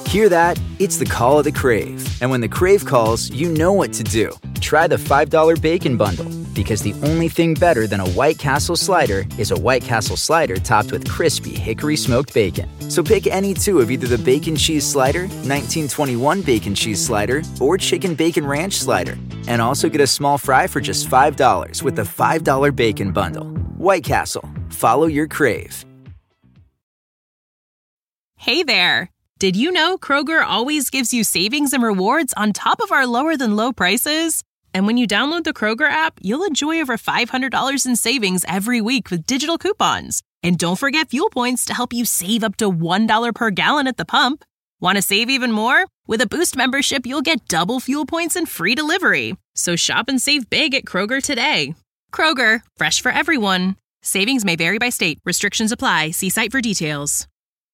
Hear that? It's the call of the Crave. And when the Crave calls, you know what to do. Try the $5 Bacon Bundle, because the only thing better than a White Castle slider is a White Castle slider topped with crispy hickory smoked bacon. So pick any two of either the Bacon Cheese Slider, 1921 Bacon Cheese Slider, or Chicken Bacon Ranch Slider. And also get a small fry for just $5 with the $5 Bacon Bundle. White Castle. Follow your Crave. Hey there. Did you know Kroger always gives you savings and rewards on top of our lower-than-low prices? And when you download the Kroger app, you'll enjoy over $500 in savings every week with digital coupons. And don't forget fuel points to help you save up to $1 per gallon at the pump. Want to save even more? With a Boost membership, you'll get double fuel points and free delivery. So shop and save big at Kroger today. Kroger, fresh for everyone. Savings may vary by state. Restrictions apply. See site for details.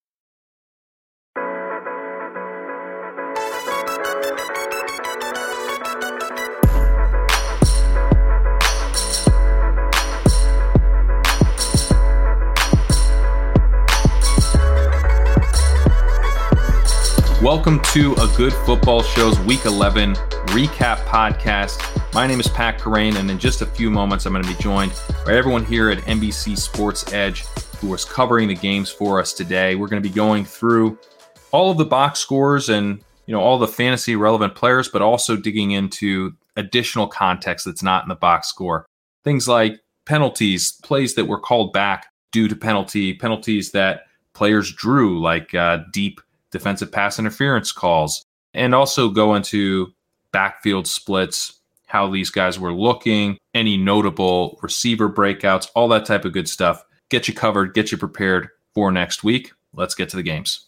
Welcome to A Good Football Show's Week 11 recap podcast. My name is Pat Kerrane, and in just a few moments, I'm going to be joined by everyone here at NBC Sports Edge who is covering the games for us today. We're going to be going through all of the box scores and all the fantasy relevant players, but also digging into additional context that's not in the box score. Things like penalties, plays that were called back due to penalties that players drew, like deep defensive pass interference calls, and also go into backfield splits, how these guys were looking, any notable receiver breakouts, all that type of good stuff. Get you covered, get you prepared for next week. Let's get to the games.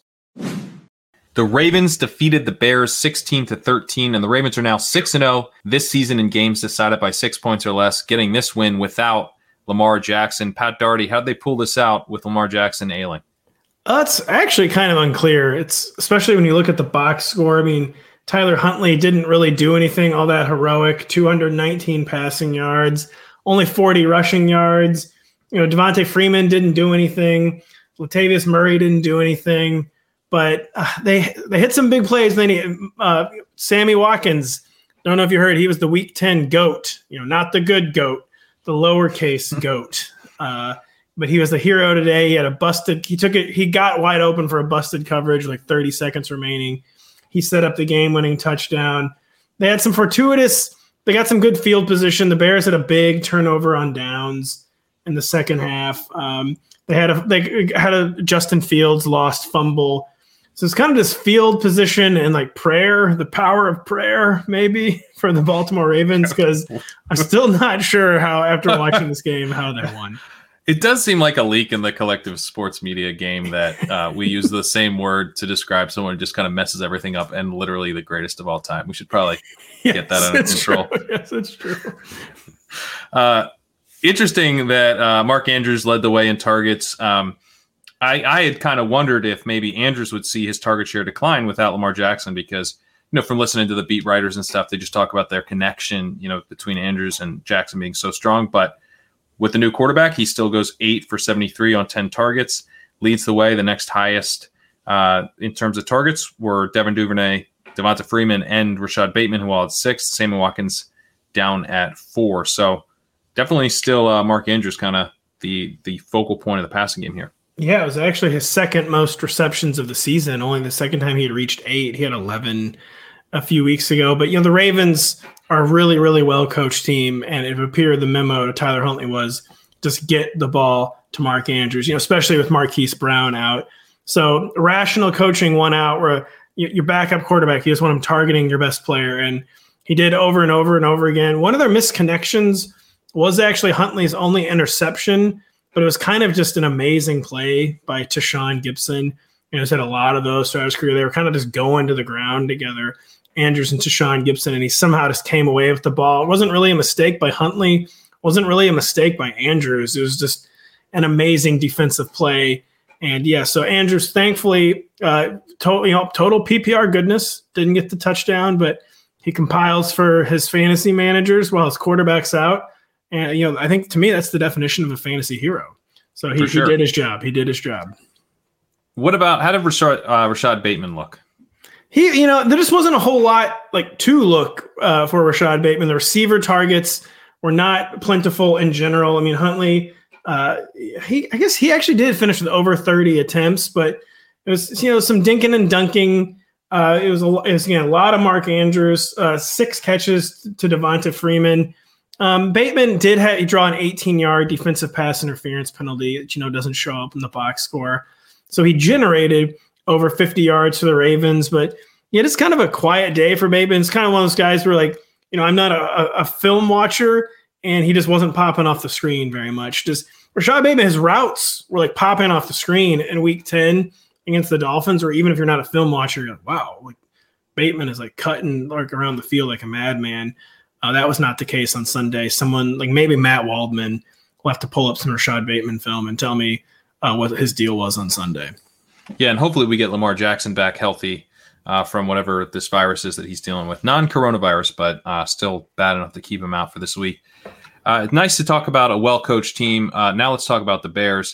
The Ravens defeated the Bears 16-13, and the Ravens are now 6-0 this season in games decided by 6 points or less, getting this win without Lamar Jackson. Pat Daugherty, how'd they pull this out with Lamar Jackson ailing? It's actually kind of unclear. It's especially when you look at the box score. I mean, Tyler Huntley didn't really do anything all that heroic. 219 passing yards, only 40 rushing yards. Devontae Freeman didn't do anything. Latavius Murray didn't do anything. But they hit some big plays. Then Sammy Watkins, don't know if you heard, he was the Week 10 GOAT. Not the good GOAT, the lowercase GOAT. But he was the hero today. He had he got wide open for a busted coverage, like 30 seconds remaining. He set up the game-winning touchdown. They had some they got some good field position. The Bears had a big turnover on downs in the second half. They had a Justin Fields lost fumble. So it's kind of this field position and like prayer, the power of prayer maybe for the Baltimore Ravens, because I'm still not sure how, after watching this game, how they won. It does seem like a leak in the collective sports media game that we use the same word to describe someone who just kind of messes everything up and literally the greatest of all time. We should probably get that under control. True. Yes, it's true. Interesting that Mark Andrews led the way in targets. I had kind of wondered if maybe Andrews would see his target share decline without Lamar Jackson, because from listening to the beat writers and stuff, they just talk about their connection, between Andrews and Jackson being so strong. But with the new quarterback, he still goes 8 for 73 on 10 targets, leads the way. The next highest in terms of targets were Devin Duvernay, Devonta Freeman, and Rashad Bateman, who all had 6. Sammy Watkins down at 4. So definitely still Mark Andrews kind of the focal point of the passing game here. Yeah, it was actually his second most receptions of the season. Only the second time he had reached 8. He had 11 a few weeks ago. But, the Ravens are a really, really well-coached team, and it appeared the memo to Tyler Huntley was just get the ball to Mark Andrews, especially with Marquise Brown out. So rational coaching won out where your backup quarterback, you just want him targeting your best player, and he did over and over and over again. One of their missed connections was actually Huntley's only interception, but it was kind of just an amazing play by Tashawn Gibson. He's had a lot of those throughout his career. They were kind of just going to the ground together, Andrews and Tashawn Gibson, and he somehow just came away with the ball. It wasn't really a mistake by Huntley. It wasn't really a mistake by Andrews. It was just an amazing defensive play. And so Andrews, thankfully, total PPR goodness, didn't get the touchdown, but he compiles for his fantasy managers while his quarterback's out. And, I think to me, that's the definition of a fantasy hero. So he did his job. He did his job. What about, how did Rashad Bateman look? There just wasn't a whole lot to look for Rashad Bateman. The receiver targets were not plentiful in general. I mean, Huntley, I guess he actually did finish with over 30 attempts, but it was, some dinking and dunking. It was a lot of Mark Andrews, 6 catches to Devonta Freeman. Bateman did draw an 18-yard defensive pass interference penalty that, doesn't show up in the box score. So he generated over 50 yards for the Ravens, but it's kind of a quiet day for Bateman. It's kind of one of those guys where I'm not a film watcher, and he just wasn't popping off the screen very much. Just Rashad Bateman, his routes were popping off the screen in week 10 against the Dolphins, or even if you're not a film watcher, you're like, wow, Bateman is cutting around the field like a madman. That was not the case on Sunday. Someone maybe Matt Waldman will have to pull up some Rashad Bateman film and tell me what his deal was on Sunday. Yeah, and hopefully we get Lamar Jackson back healthy from whatever this virus is that he's dealing with. Non-coronavirus, but still bad enough to keep him out for this week. Nice to talk about a well-coached team. Now let's talk about the Bears.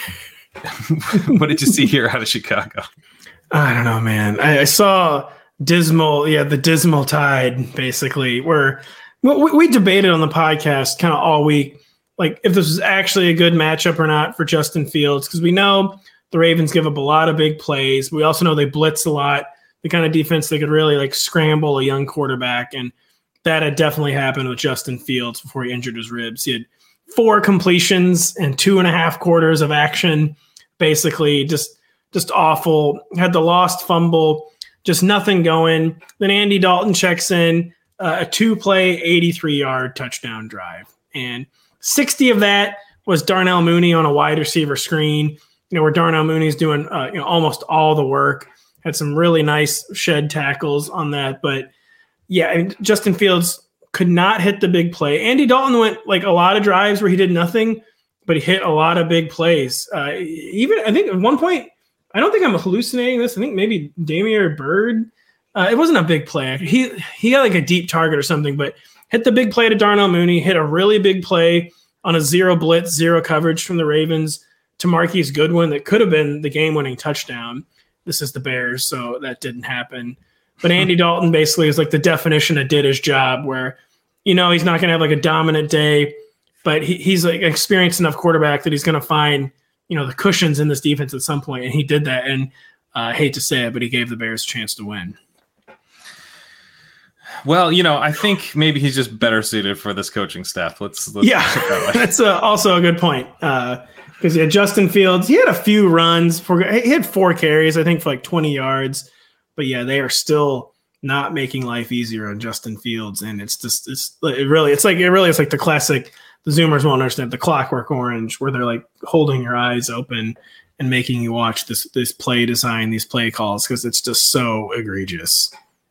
What did you see here out of Chicago? I don't know, man. I saw the dismal tide, basically, where we debated on the podcast kind of all week, if this was actually a good matchup or not for Justin Fields, because we know the Ravens give up a lot of big plays. We also know they blitz a lot, the kind of defense that could really scramble a young quarterback, and that had definitely happened with Justin Fields before he injured his ribs. He had 4 completions and 2.5 quarters of action, basically just awful. Had the lost fumble, just nothing going. Then Andy Dalton checks in, a 2-play, 83-yard touchdown drive. And 60 of that was Darnell Mooney on a wide receiver screen, where Darnell Mooney's doing almost all the work. Had some really nice shed tackles on that. But, yeah, Justin Fields could not hit the big play. Andy Dalton went a lot of drives where he did nothing, but he hit a lot of big plays. Even I think at one point, I don't think I'm hallucinating this. I think maybe Damian Byrd. It wasn't a big play. He had a deep target or something, but hit the big play to Darnell Mooney, hit a really big play on a 0 blitz, 0 coverage from the Ravens to Marquise Goodwin that could have been the game-winning touchdown. This is the Bears, so that didn't happen. But Andy Dalton basically is the definition of did his job, where, he's not going to have a dominant day, but he's an experienced enough quarterback that he's going to find, the cushions in this defense at some point. And he did that. And I hate to say it, but he gave the Bears a chance to win. Well, I think maybe he's just better suited for this coaching staff. Let's that's also a good point. Because Justin Fields, he had a few runs. He had 4 carries, I think, for 20 yards. But yeah, they are still not making life easier on Justin Fields, and it's really the classic. The Zoomers won't understand the Clockwork Orange, where they're holding your eyes open and making you watch this play design, these play calls, because it's just so egregious.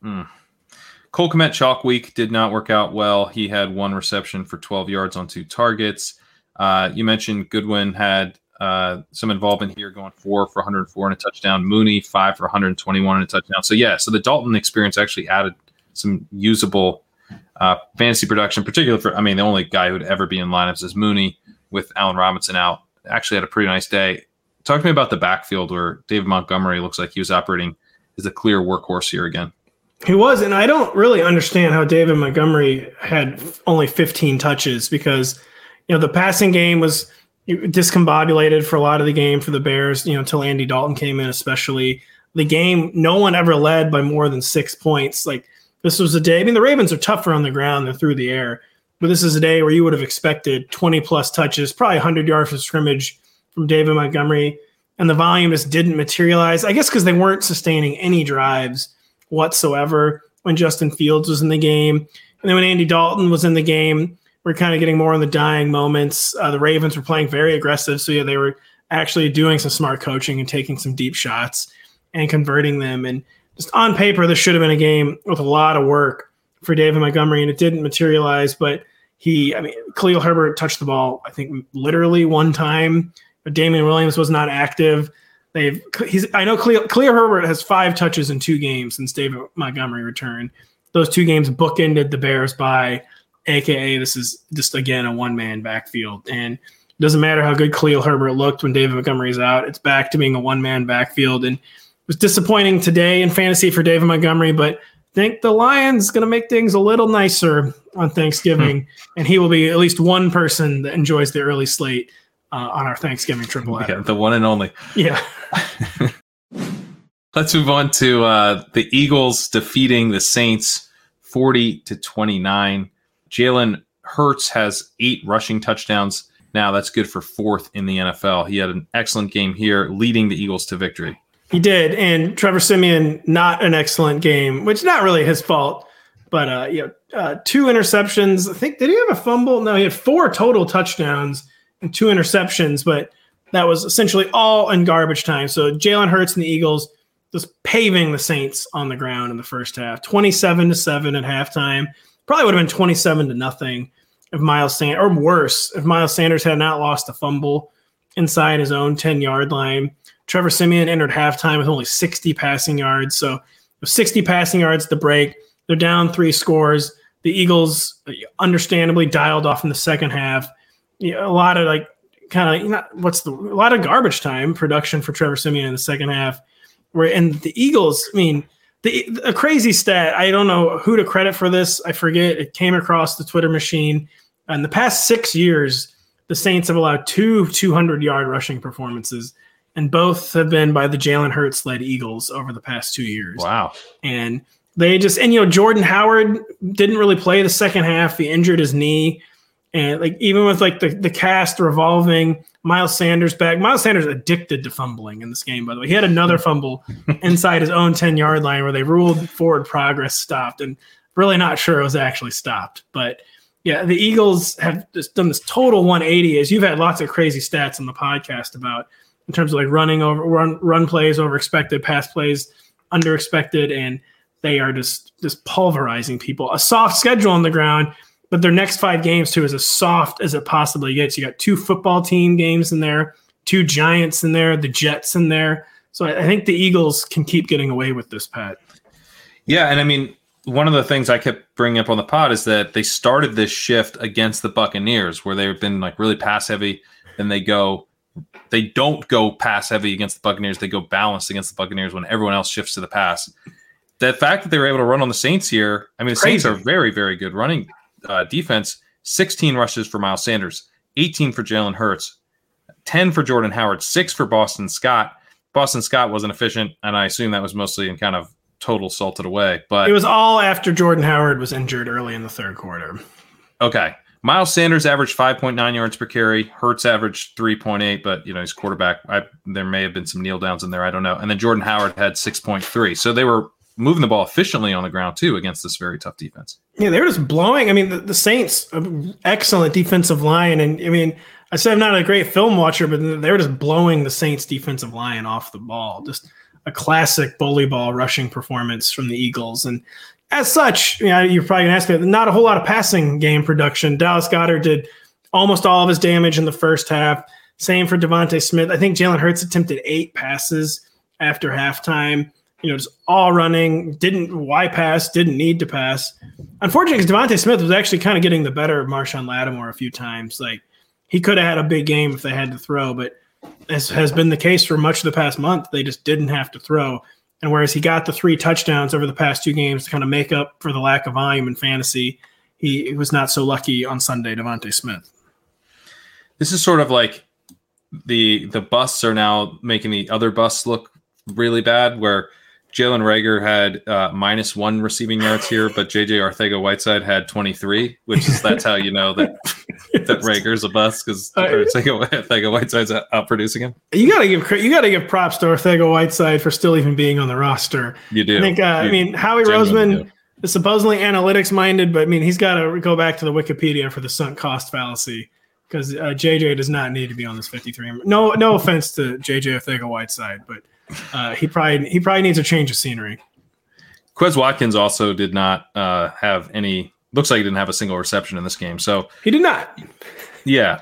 Cole Kmet chalk week did not work out well. He had 1 reception for 12 yards on 2 targets. You mentioned Goodwin had some involvement here, going 4 for 104 and a touchdown. Mooney 5 for 121 and a touchdown. So the Dalton experience actually added some usable fantasy production, particularly for, the only guy who would ever be in lineups is Mooney with Allen Robinson out. Actually had a pretty nice day. Talk to me about the backfield, where David Montgomery looks like he was operating as a clear workhorse here again. He was, and I don't really understand how David Montgomery had only 15 touches, because the passing game was discombobulated for a lot of the game for the Bears, until Andy Dalton came in, especially. The game, no one ever led by more than 6 points. This was a day, the Ravens are tougher on the ground than through the air, but this is a day where you would have expected 20-plus touches, probably 100 yards of scrimmage from David Montgomery, and the volume just didn't materialize, I guess because they weren't sustaining any drives whatsoever when Justin Fields was in the game. And then when Andy Dalton was in the game, we're kind of getting more in the dying moments. The Ravens were playing very aggressive, so they were actually doing some smart coaching and taking some deep shots and converting them. And just on paper, this should have been a game with a lot of work for David Montgomery, and it didn't materialize. But Khalil Herbert touched the ball, I think, literally 1 time. But Damian Williams was not active. I know Khalil Herbert has 5 touches in 2 games since David Montgomery returned. Those 2 games bookended the Bears by, AKA this is just, again, a one-man backfield. And it doesn't matter how good Khalil Herbert looked when David Montgomery's out. It's back to being a one-man backfield. And was disappointing today in fantasy for David Montgomery, but I think the Lions going to make things a little nicer on Thanksgiving, and he will be at least one person that enjoys the early slate on our Thanksgiving triple header. Yeah, the one and only. Yeah. Let's move on to the Eagles defeating the Saints 40-29. Jalen Hurts has 8 rushing touchdowns. Now that's good for 4th in the NFL. He had an excellent game here, leading the Eagles to victory. He did, and Trevor Siemian, not an excellent game, which is not really his fault. But 2 interceptions. I think, did he have a fumble? No, he had 4 total touchdowns and 2 interceptions, but that was essentially all in garbage time. So Jalen Hurts and the Eagles just paving the Saints on the ground in the first half, 27-7 at halftime. Probably would have been 27-0 if Miles Sanders, or worse, if Miles Sanders had not lost a fumble inside his own 10-yard line. Trevor Siemian entered halftime with only 60 passing yards. So with 60 passing yards at the break, they're down 3 scores. The Eagles understandably dialed off in the second half. A lot of a lot of garbage time production for Trevor Siemian in the second half. And the Eagles, a crazy stat. I don't know who to credit for this. I forget. It came across the Twitter machine. In the past 6 years, the Saints have allowed 2 200-yard rushing performances, and both have been by the Jalen Hurts-led Eagles over the past 2 years. Wow. And they just, Jordan Howard didn't really play the second half. He injured his knee. And even with the cast revolving, Miles Sanders back. Miles Sanders addicted to fumbling in this game, by the way. He had another fumble inside his own 10-yard line where they ruled forward progress stopped, and really not sure it was actually stopped. But yeah, the Eagles have just done this total 180, as you've had lots of crazy stats on the podcast about, in terms of run plays over expected, pass plays under expected, and they are just pulverizing people. A soft schedule on the ground, but their next 5 games, too, is as soft as it possibly gets. You got 2 football team games in there, 2 Giants in there, the Jets in there. So I think the Eagles can keep getting away with this, Pat. Yeah, and one of the things I kept bringing up on the pod is that they started this shift against the Buccaneers, where they've been really pass heavy, and they don't go pass heavy against the Buccaneers. They go balanced against the Buccaneers when everyone else shifts to the pass. The fact that they were able to run on the Saints here, the Saints are very, very good running defense. 16 rushes for Miles Sanders, 18 for Jalen Hurts, 10 for Jordan Howard, 6 for Boston Scott. Boston Scott wasn't efficient, and I assume that was mostly in kind of total salted away. But it was all after Jordan Howard was injured early in the third quarter. Okay. Miles Sanders averaged 5.9 yards per carry. Hurts averaged 3.8, but he's quarterback. There may have been some kneel downs in there. I don't know. And then Jordan Howard had 6.3. So they were moving the ball efficiently on the ground too against this very tough defense. Yeah, they were just blowing. The Saints, excellent defensive line. And I said I'm not a great film watcher, but they were just blowing the Saints defensive line off the ball. Just a classic bully ball rushing performance from the Eagles. And as such, you're probably going to ask me, not a whole lot of passing game production. Dallas Goedert did almost all of his damage in the first half. Same for Devontae Smith. I think Jalen Hurts attempted 8 passes after halftime. Just all running, didn't need to pass. Unfortunately, because Devontae Smith was actually kind of getting the better of Marshawn Lattimore a few times. He could have had a big game if they had to throw, but as has been the case for much of the past month, they just didn't have to throw. And whereas he got the 3 touchdowns over the past 2 games to kind of make up for the lack of volume in fantasy, he was not so lucky on Sunday, Devontae Smith. This is sort of like the busts are now making the other busts look really bad, where Jalen Reagor had -1 receiving yards here, but JJ Arcega-Whiteside had 23, that's how you know that that Reagor's a bust, because Arcega-Whiteside's out producing him. You gotta give props to Arcega-Whiteside for still even being on the roster. You do. I think Howie Roseman is supposedly analytics minded, but he's got to go back to the Wikipedia for the sunk cost fallacy, because JJ does not need to be on this 53. No offense to JJ Arcega-Whiteside, but he probably needs a change of scenery. Quez Watkins also did not have any. Looks like he didn't have a single reception in this game. So he did not. Yeah,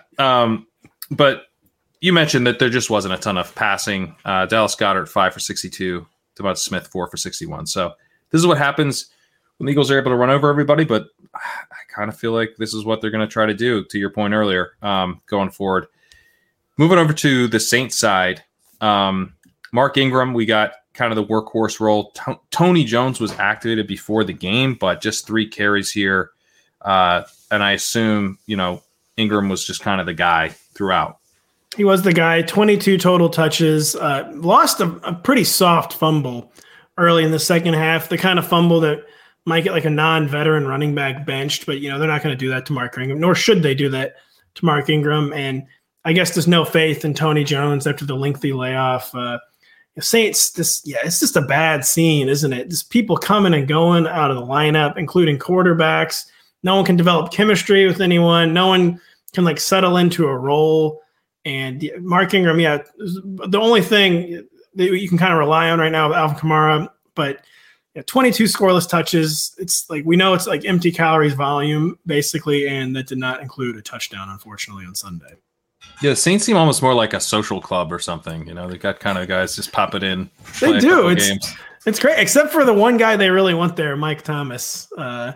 but you mentioned that there just wasn't a ton of passing. Dallas Goedert 5 for 62. Devontae Smith 4 for 61. So this is what happens when the Eagles are able to run over everybody. But I kind of feel like this is what they're going to try to do. To your point earlier, going forward. Moving over to the Saints side. Mark Ingram, we got kind of the workhorse role. Tony Jones was activated before the game, but just 3 carries here. And I assume, Ingram was just kind of the guy throughout. He was the guy, 22 total touches, lost a pretty soft fumble early in the second half, the kind of fumble that might get like a non-veteran running back benched, but, they're not going to do that to Mark Ingram, nor should they do that to Mark Ingram. And I guess there's no faith in Tony Jones after the lengthy layoff. Saints, it's just a bad scene, isn't it? Just people coming and going out of the lineup, including quarterbacks. No one can develop chemistry with anyone. No one can settle into a role. And Mark Ingram, the only thing that you can kind of rely on right now with Alvin Kamara, but 22 scoreless touches. It's we know it's empty calories volume basically, and that did not include a touchdown, unfortunately, on Sunday. Yeah, the Saints seem almost more like a social club or something. They got kind of guys just pop it in. They do. It's great, except for the one guy they really want there, Mike Thomas.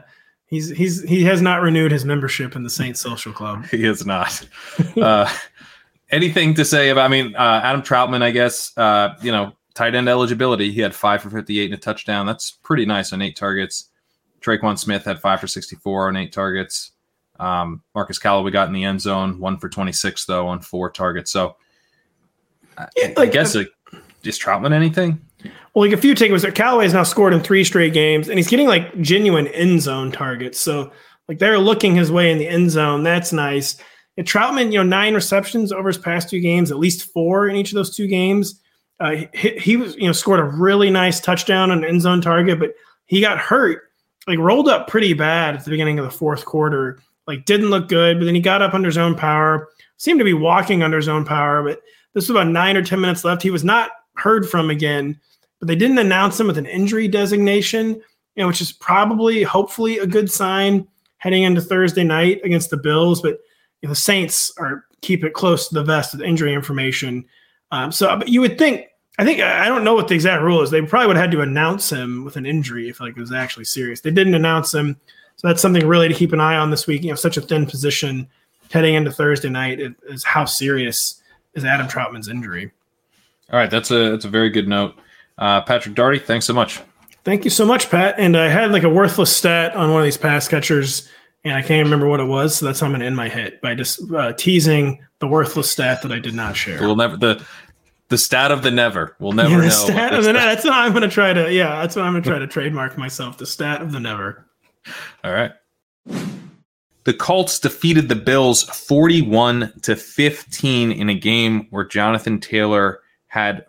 He has not renewed his membership in the Saints social club. He has not. Anything to say about? Adam Troutman, I guess. Tight end eligibility. He had 5 for 58 and a touchdown. That's pretty nice on 8 targets. Traquan Smith had 5 for 64 on 8 targets. Marcus Callaway got in the end zone, 1 for 26 though on 4 targets. So I guess is Troutman anything? Well, a few takeaways. Callaway's now scored in 3 straight games, and he's getting genuine end zone targets. So they're looking his way in the end zone. That's nice. And Troutman, 9 receptions over his past 2 games, at least 4 in each of those 2 games. He was, scored a really nice touchdown on an end zone target, but he got hurt, rolled up pretty bad at the beginning of the fourth quarter. Didn't look good, but then he got up under his own power, seemed to be walking under his own power, but this was about 9 or 10 minutes left. He was not heard from again, but they didn't announce him with an injury designation, which is probably, hopefully, a good sign heading into Thursday night against the Bills. But the Saints keep it close to the vest with injury information. So you would think, I don't know what the exact rule is. They probably would have had to announce him with an injury if it was actually serious. They didn't announce him. So that's something really to keep an eye on this week. Such a thin position heading into Thursday night is how serious is Adam Troutman's injury. All right, that's a very good note. Patrick Daugherty, thanks so much. Thank you so much, Pat. And I had a worthless stat on one of these pass catchers, and I can't remember what it was, so that's how I'm going to end my hit by just teasing the worthless stat that I did not share. We'll never the stat of the never. We'll never know. Stat of the never. That's what I'm going to try to. Yeah, that's what I'm going to try to trademark myself. The stat of the never. All right. The Colts defeated the Bills 41-15 in a game where Jonathan Taylor had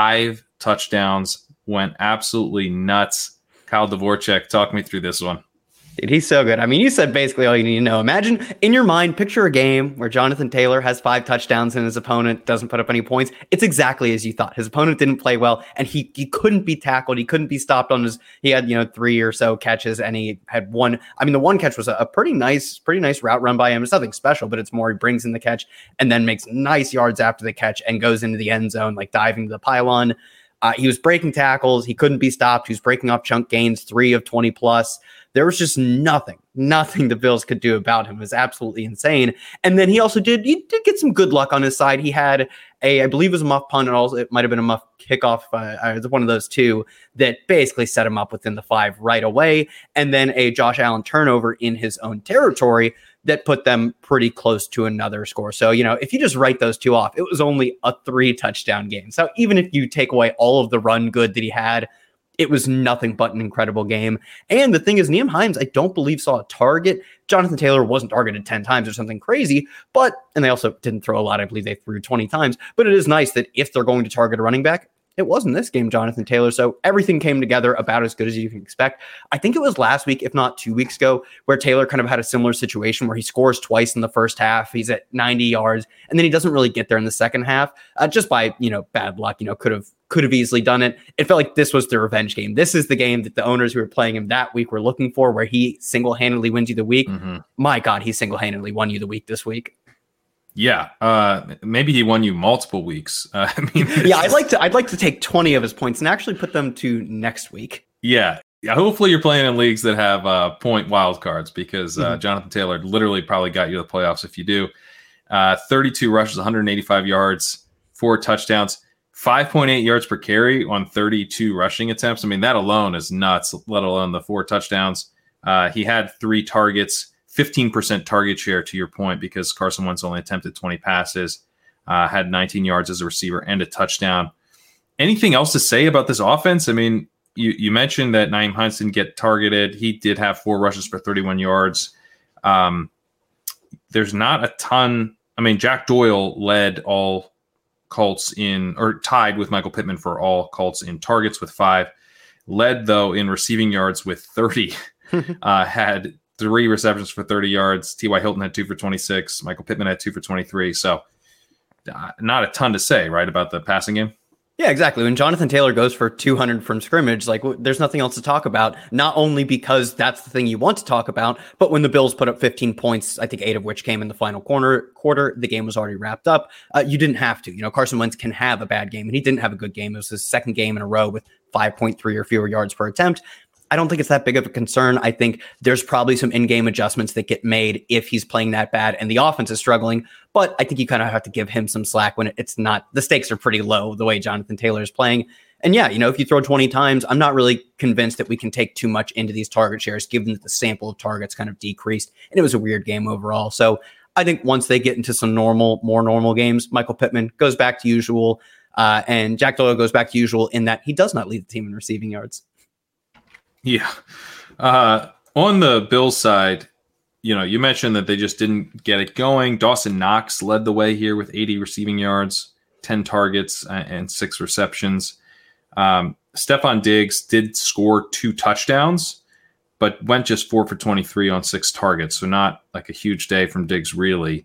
5 touchdowns, went absolutely nuts. Kyle Dvorchak, talk me through this one. Dude, he's so good. You said basically all you need to know. Imagine in your mind, picture a game where Jonathan Taylor has 5 touchdowns and his opponent doesn't put up any points. It's exactly as you thought. His opponent didn't play well, and he couldn't be tackled. He couldn't be stopped on he had, 3 or so catches, and he had 1. The one catch was a pretty nice route run by him. It's nothing special, but it's more he brings in the catch and then makes nice yards after the catch and goes into the end zone, diving to the pylon. He was breaking tackles. He couldn't be stopped. He was breaking off chunk gains, 3 of 20 plus. There was just nothing the Bills could do about him. It was absolutely insane. And then he did get some good luck on his side. He had I believe it was a muff punt, and also it might have been a muff kickoff. One of those 2 that basically set him up within the 5 right away. And then a Josh Allen turnover in his own territory that put them pretty close to another score. So, if you just write those 2 off, it was only a 3 touchdown game. So even if you take away all of the run good that he had, it was nothing but an incredible game. And the thing is, Nyheim Hines, I don't believe, saw a target. Jonathan Taylor wasn't targeted 10 times or something crazy, and they also didn't throw a lot. I believe they threw 20 times, but it is nice that if they're going to target a running back, it wasn't this game, Jonathan Taylor. So everything came together about as good as you can expect. I think it was last week, if not 2 weeks ago, where Taylor kind of had a similar situation where he scores twice in the first half. He's at 90 yards, and then he doesn't really get there in the second half, just by, bad luck, could have easily done it. It felt like this was the revenge game. This is the game that the owners who were playing him that week were looking for, where he single-handedly wins you the week. Mm-hmm. My God, he single-handedly won you the week this week. Yeah, maybe he won you multiple weeks. I'd like to take 20 of his points and actually put them to next week. Yeah. Hopefully you're playing in leagues that have point wild cards, because Jonathan Taylor literally probably got you to the playoffs if you do. 32 rushes, 185 yards, 4 touchdowns. 5.8 yards per carry on 32 rushing attempts. I mean, that alone is nuts, let alone the 4 touchdowns. He had 3 targets, 15% target share, to your point, because Carson Wentz only attempted 20 passes, had 19 yards as a receiver and a touchdown. Anything else to say about this offense? I mean, you mentioned that Nyheim Hines didn't get targeted. He did have 4 rushes for 31 yards. There's not a ton. I mean, Jack Doyle led all Colts or tied with Michael Pittman for all Colts in targets with 5. Led, though, in receiving yards with 30. Had 3 receptions for 30 yards. T.Y. Hilton had 2 for 26. Michael Pittman had 2 for 23. So not a ton to say, right, about the passing game? Yeah, exactly. When Jonathan Taylor goes for 200 from scrimmage, like there's nothing else to talk about, not only because that's the thing you want to talk about, but when the Bills put up 15 points, I think 8 of which came in the final quarter, the game was already wrapped up. You didn't have to. You know, Carson Wentz can have a bad game, and he didn't have a good game. It was his second game in a row with 5.3 or fewer yards per attempt. I don't think it's that big of a concern. I think there's probably some in-game adjustments that get made if he's playing that bad and the offense is struggling. But I think you kind of have to give him some slack when it's not, the stakes are pretty low the way Jonathan Taylor is playing. And yeah, you know, if you throw 20 times, I'm not really convinced that we can take too much into these target shares, given that the sample of targets kind of decreased. And it was a weird game overall. So I think once they get into some more normal games, Michael Pittman goes back to usual. And Jack Doyle goes back to usual in that he does not lead the team in receiving yards. Yeah. On the Bills side, you know, you mentioned that they just didn't get it going. Dawson Knox led the way here with 80 receiving yards, 10 targets, and 6 receptions. Stephon Diggs did score 2 touchdowns, but went just 4 for 23 on 6 targets. So not like a huge day from Diggs, really.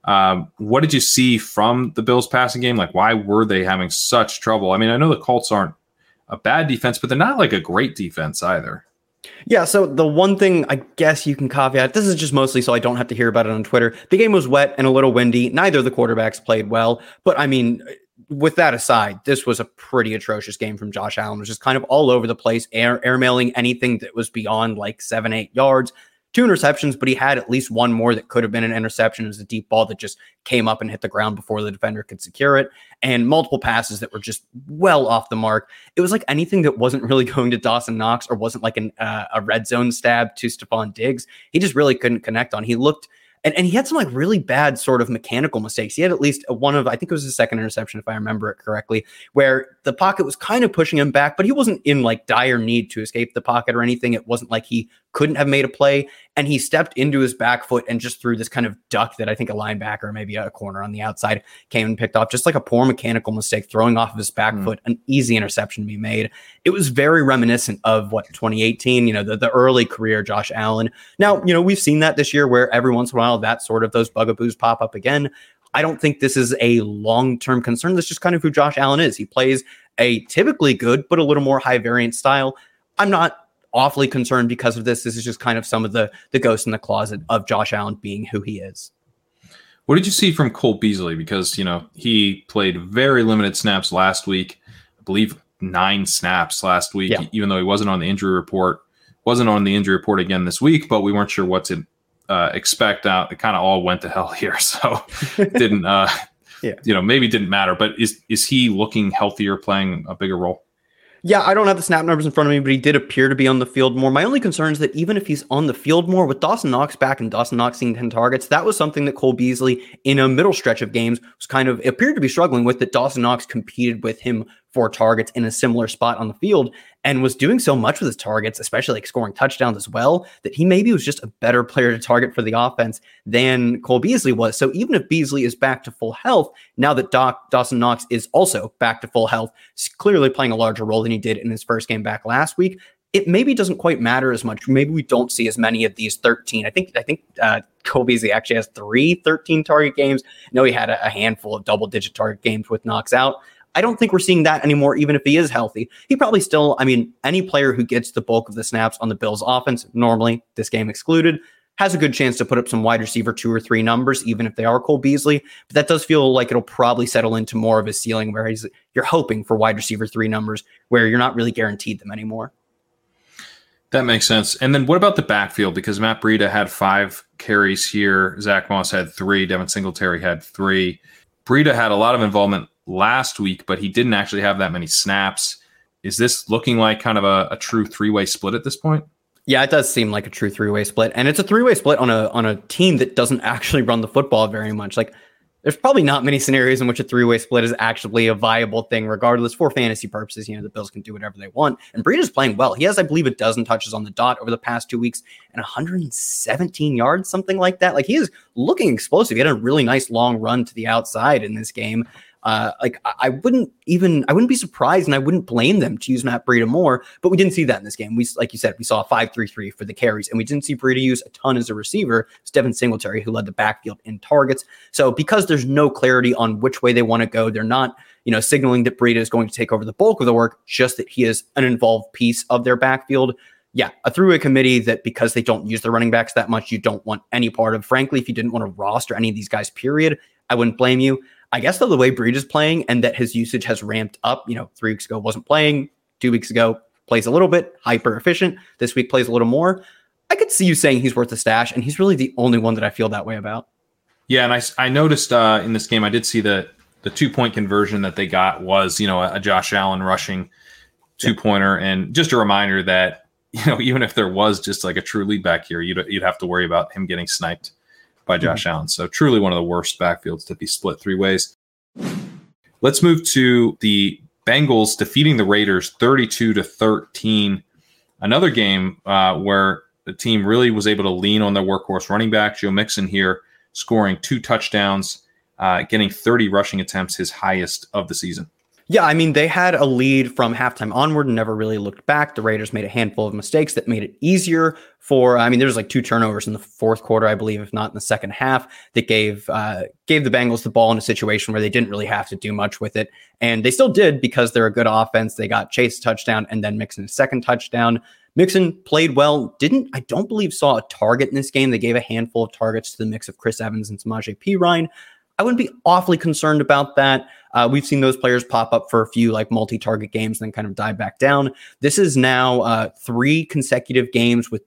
What did you see from the Bills passing game? Like, why were they having such trouble? I mean, I know the Colts aren't a bad defense, but they're not like a great defense either. Yeah, so the one thing I guess you can caveat, this is just mostly so I don't have to hear about it on Twitter. The game was wet and a little windy. Neither of the quarterbacks played well. But I mean, with that aside, this was a pretty atrocious game from Josh Allen. It was just kind of all over the place, airmailing anything that was beyond like 7-8 yards. 2 interceptions, but he had at least one more that could have been an interception. It was a deep ball that just came up and hit the ground before the defender could secure it, and multiple passes that were just well off the mark. It was like anything that wasn't really going to Dawson Knox or wasn't like a red zone stab to Stephon Diggs. He just really couldn't connect on. He looked, and he had some like really bad sort of mechanical mistakes. He had at least one of, I think it was his second interception, if I remember it correctly, where the pocket was kind of pushing him back, but he wasn't in like dire need to escape the pocket or anything. It wasn't like he couldn't have made a play, and he stepped into his back foot and just threw this kind of duck that I think a linebacker, maybe a corner on the outside, came and picked off. Just like a poor mechanical mistake, throwing off of his back foot, an easy interception to be made. It was very reminiscent of 2018, you know, the early career Josh Allen. Now, you know, we've seen that this year where every once in a while that sort of those bugaboos pop up again. I don't think this is a long-term concern. That's just kind of who Josh Allen is. He plays a typically good, but a little more high variance style. I'm not awfully concerned because of this. This is just kind of some of the ghosts in the closet of Josh Allen being who he is. What did you see from Cole Beasley? Because, you know, he played very limited snaps last week. I believe 9 snaps last week, even though he wasn't on the injury report. Wasn't on the injury report again this week, but we weren't sure what to expect out. It kind of all went to hell here. So didn't, you know, maybe didn't matter. But is he looking healthier, playing a bigger role? Yeah, I don't have the snap numbers in front of me, but he did appear to be on the field more. My only concern is that even if he's on the field more, with Dawson Knox back and Dawson Knox seeing 10 targets, that was something that Cole Beasley in a middle stretch of games was kind of appeared to be struggling with, that Dawson Knox competed with him for targets in a similar spot on the field and was doing so much with his targets, especially like scoring touchdowns as well, that he maybe was just a better player to target for the offense than Cole Beasley was. So even if Beasley is back to full health, now that Dawson Knox is also back to full health, clearly playing a larger role than he did in his first game back last week, it maybe doesn't quite matter as much. Maybe we don't see as many of these 13. I think Cole Beasley actually has 13 target games. No, he had a handful of double-digit target games with Knox out. I don't think we're seeing that anymore, even if he is healthy. He probably still, I mean, any player who gets the bulk of the snaps on the Bills offense, normally, this game excluded, has a good chance to put up some wide receiver 2 or 3 numbers, even if they are Cole Beasley. But that does feel like it'll probably settle into more of his ceiling, where you're hoping for wide receiver 3 numbers, where you're not really guaranteed them anymore. That makes sense. And then what about the backfield? Because Matt Breida had 5 carries here. Zach Moss had 3. Devin Singletary had 3. Breida had a lot of involvement last week, but he didn't actually have that many snaps. Is this looking like kind of a true three-way split at this point? Yeah, it does seem like a true three-way split, and it's a three-way split on a team that doesn't actually run the football very much. Like, there's probably not many scenarios in which a three-way split is actually a viable thing, regardless. For fantasy purposes, the Bills can do whatever they want. And Breida's playing well. He has, I believe, a dozen touches on the dot over the past 2 weeks and 117 yards, something like that. Like, he is looking explosive. He had a really nice long run to the outside in this game. I wouldn't be surprised, and I wouldn't blame them to use Matt Breida more, but we didn't see that in this game. Like you said, we saw a 5-3-3 for the carries, and we didn't see Breida use a ton as a receiver. It's Devin Singletary who led the backfield in targets. So because there's no clarity on which way they want to go, they're not, signaling that Breida is going to take over the bulk of the work, just that he is an involved piece of their backfield. Yeah, a three-way committee that, because they don't use the running backs that much, you don't want any part of. Frankly, if you didn't want to roster any of these guys, period, I wouldn't blame you. I guess, though, the way Breida is playing and that his usage has ramped up, 3 weeks ago wasn't playing, 2 weeks ago plays a little bit, hyper efficient. This week plays a little more. I could see you saying he's worth a stash, and he's really the only one that I feel that way about. Yeah, and I noticed in this game, I did see the 2-point conversion that they got was, a Josh Allen rushing 2-pointer. And just a reminder that, even if there was just like a true lead back here, you'd have to worry about him getting sniped by Josh Allen. So truly one of the worst backfields to be split three ways. Let's move to the Bengals defeating the Raiders 32-13. Another game where the team really was able to lean on their workhorse running back, Joe Mixon here, scoring 2 touchdowns, getting 30 rushing attempts, his highest of the season. Yeah, I mean, they had a lead from halftime onward and never really looked back. The Raiders made a handful of mistakes that made it easier there was like 2 turnovers in the fourth quarter, I believe, if not in the second half, that gave the Bengals the ball in a situation where they didn't really have to do much with it. And they still did, because they're a good offense. They got Chase a touchdown and then Mixon a second touchdown. Mixon played well, I don't believe saw a target in this game. They gave a handful of targets to the mix of Chris Evans and Samaje Perine. I wouldn't be awfully concerned about that. We've seen those players pop up for a few multi-target games and then kind of die back down. This is now 3 consecutive games with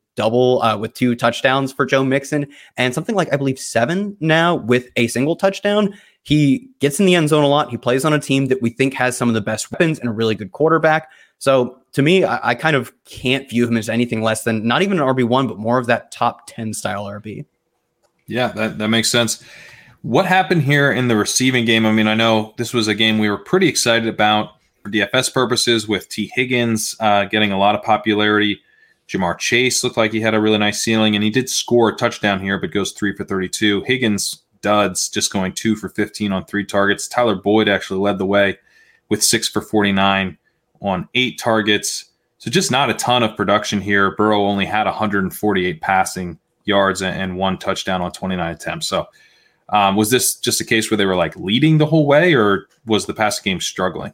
2 touchdowns for Joe Mixon, and something like, I believe, 7 now with a single touchdown. He gets in the end zone a lot. He plays on a team that we think has some of the best weapons and a really good quarterback. So to me, I kind of can't view him as anything less than not even an RB1, but more of that top 10 style RB. Yeah, that makes sense. What happened here in the receiving game? I mean, I know this was a game we were pretty excited about for DFS purposes, with T. Higgins getting a lot of popularity. Jamar Chase looked like he had a really nice ceiling, and he did score a touchdown here, but goes 3 for 32. Higgins duds, just going 2 for 15 on 3 targets. Tyler Boyd actually led the way with 6 for 49 on 8 targets. So just not a ton of production here. Burrow only had 148 passing yards and 1 touchdown on 29 attempts. So was this just a case where they were leading the whole way, or was the passing game struggling?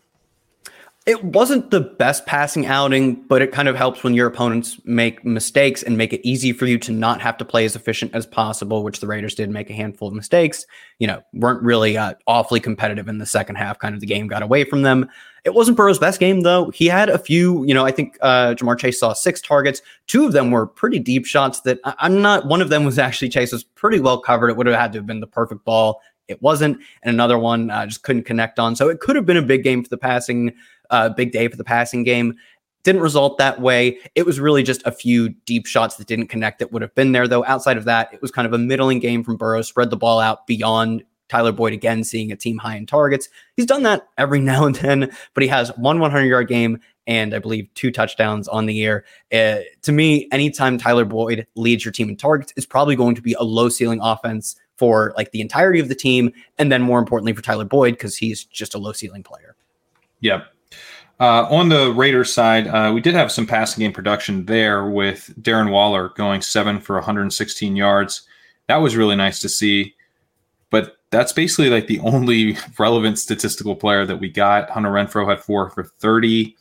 It wasn't the best passing outing, but it kind of helps when your opponents make mistakes and make it easy for you to not have to play as efficient as possible, which the Raiders did make a handful of mistakes. Weren't really awfully competitive in the second half. Kind of the game got away from them. It wasn't Burrow's best game, though. He had a few, I think Jamar Chase saw 6 targets. 2 of them were pretty deep shots that one of them was actually Chase was pretty well covered. It would have had to have been the perfect ball. It wasn't. And another one just couldn't connect on. So it could have been a big game for the passing, big day for the passing game. Didn't result that way. It was really just a few deep shots that didn't connect that would have been there, though. Outside of that, it was kind of a middling game from Burrow, spread the ball out beyond Tyler Boyd, again, seeing a team high in targets. He's done that every now and then, but he has 1 100-yard game and I believe 2 touchdowns on the year. To me, anytime Tyler Boyd leads your team in targets, it's probably going to be a low ceiling offense for the entirety of the team. And then more importantly for Tyler Boyd, because he's just a low ceiling player. Yep. On the Raiders side, we did have some passing game production there with Darren Waller going 7 for 116 yards. That was really nice to see. But that's basically the only relevant statistical player that we got. Hunter Renfrow had 4 for 30.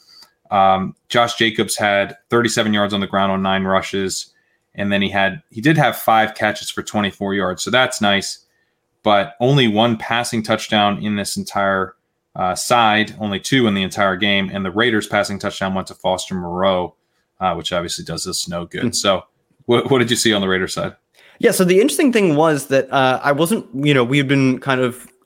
Josh Jacobs had 37 yards on the ground on 9 rushes. And then he did have 5 catches for 24 yards. So that's nice. But only 1 passing touchdown in this entire side, only 2 in the entire game. And the Raiders passing touchdown went to Foster Moreau, which obviously does us no good. So what did you see on the Raiders side? Yeah, so the interesting thing was that I wasn't, we had been kind of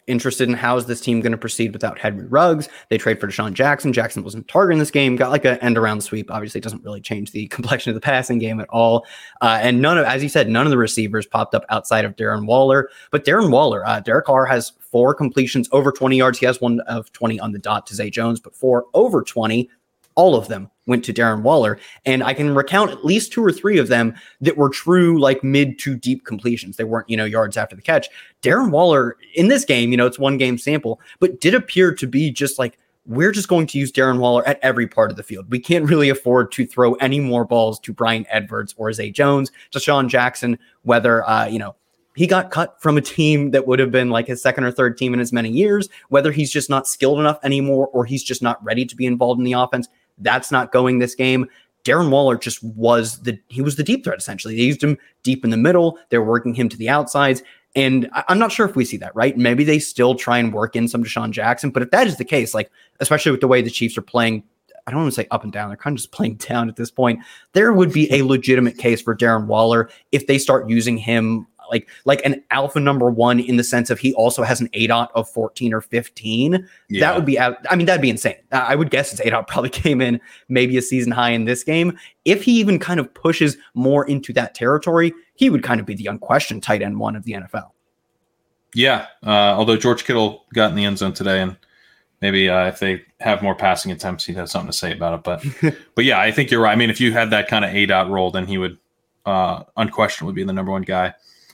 interested in how is this team going to proceed without Henry Ruggs. They trade for Deshaun Jackson. Jackson wasn't targeting this game, got like an end around sweep. Obviously, it doesn't really change the complexion of the passing game at all. And as you said, none of the receivers popped up outside of Darren Waller. But Darren Waller, Derek Carr has 4 completions over 20 yards. He has 1 of 20 on the dot to Zay Jones, but 4 over 20. All of them went to Darren Waller. And I can recount at least 2 or 3 of them that were true, like mid to deep completions. They weren't, yards after the catch. Darren Waller in this game, it's 1 game sample, but did appear to be just like, we're just going to use Darren Waller at every part of the field. We can't really afford to throw any more balls to Bryan Edwards or Zay Jones, Deshaun Jackson, whether, he got cut from a team that would have been like his second or third team in as many years, whether he's just not skilled enough anymore or he's just not ready to be involved in the offense. That's not going this game. Darren Waller just was the deep threat, essentially. They used him deep in the middle. They're working him to the outsides. And I'm not sure if we see that, right? Maybe they still try and work in some Deshaun Jackson. But if that is the case, like, especially with the way the Chiefs are playing, I don't want to say up and down. They're kind of just playing down at this point. There would be a legitimate case for Darren Waller if they start using him like an alpha number 1 in the sense of he also has an ADOT of 14 or 15. Yeah. That would be, that'd be insane. I would guess his ADOT probably came in maybe a season high in this game. If he even kind of pushes more into that territory, he would kind of be the unquestioned tight end 1 of the NFL. Yeah. Although George Kittle got in the end zone today, and maybe if they have more passing attempts, he'd have something to say about it. But yeah, I think you're right. I mean, if you had that kind of ADOT role, then he would unquestionably be the number 1 guy.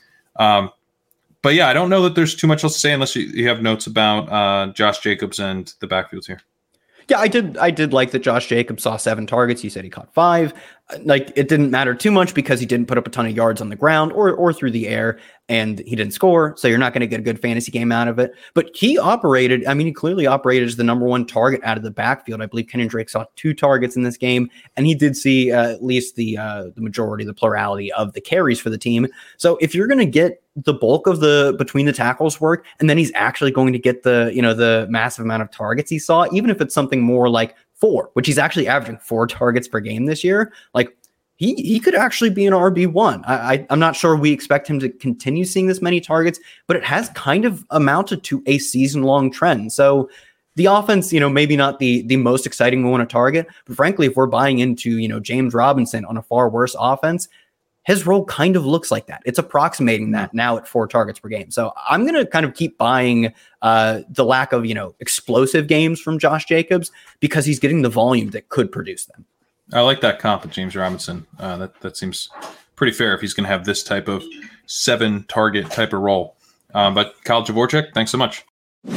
But yeah, I don't know that there's too much else to say unless you have notes about Josh Jacobs and the backfields here. Yeah, I did like that Josh Jacobs saw 7 targets. You said he caught 5. Like, it didn't matter too much because he didn't put up a ton of yards on the ground or through the air, and he didn't score. So you're not going to get a good fantasy game out of it. But he clearly operated as the number 1 target out of the backfield. I believe Kenyon Drake saw 2 targets in this game, and he did see at least the majority, the plurality of the carries for the team. So if you're going to get the bulk of the between the tackles work, and then he's actually going to get the massive amount of targets he saw, even if it's something more like 4, which he's actually averaging 4 targets per game this year, like he could actually be an RB1. I'm not sure we expect him to continue seeing this many targets, but it has kind of amounted to a season-long trend. So the offense, maybe not the most exciting one to target, but frankly, if we're buying into, James Robinson on a far worse offense, his role kind of looks like that. It's approximating that now at 4 targets per game. So I'm going to kind of keep buying the lack of, explosive games from Josh Jacobs because he's getting the volume that could produce them. I like that comp with James Robinson. That seems pretty fair if he's going to have this type of 7 target type of role. But Kyle Dvorak, thanks so much.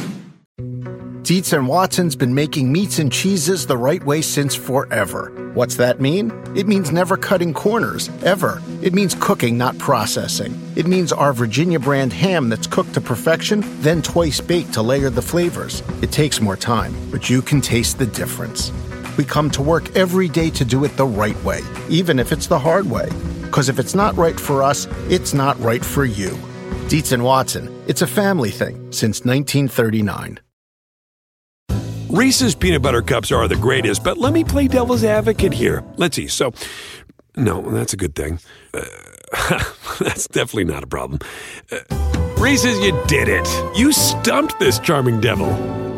Dietz & Watson's been making meats and cheeses the right way since forever. What's that mean? It means never cutting corners, ever. It means cooking, not processing. It means our Virginia brand ham that's cooked to perfection, then twice baked to layer the flavors. It takes more time, but you can taste the difference. We come to work every day to do it the right way, even if it's the hard way. Because if it's not right for us, it's not right for you. Dietz & Watson, it's a family thing since 1939. Reese's Peanut Butter Cups are the greatest, but let me play devil's advocate here. Let's see. So, no, that's a good thing. That's definitely not a problem. Reese's, you did it. You stumped this charming devil.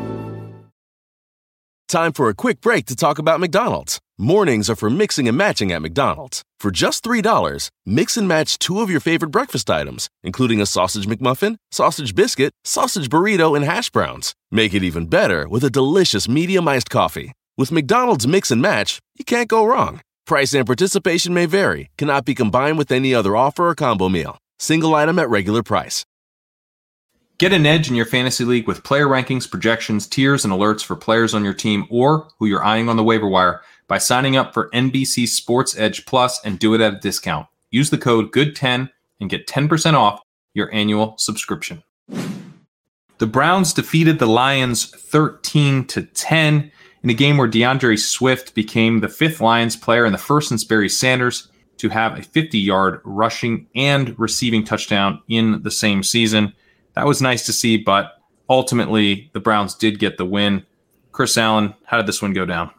Time for a quick break to talk about McDonald's. Mornings are for mixing and matching at McDonald's. For just $3, mix and match 2 of your favorite breakfast items, including a sausage McMuffin, sausage biscuit, sausage burrito, and hash browns. Make it even better with a delicious medium iced coffee. With McDonald's Mix and Match, you can't go wrong. Price and participation may vary. Cannot be combined with any other offer or combo meal. Single item at regular price. Get an edge in your fantasy league with player rankings, projections, tiers, and alerts for players on your team or who you're eyeing on the waiver wire by signing up for NBC Sports Edge Plus and do it at a discount. Use the code GOOD10 and get 10% off your annual subscription. The Browns defeated the Lions 13-10 in a game where DeAndre Swift became the 5th Lions player and the first since Barry Sanders to have a 50-yard rushing and receiving touchdown in the same season. That was nice to see, but ultimately the Browns did get the win. Chris Allen, how did this one go down?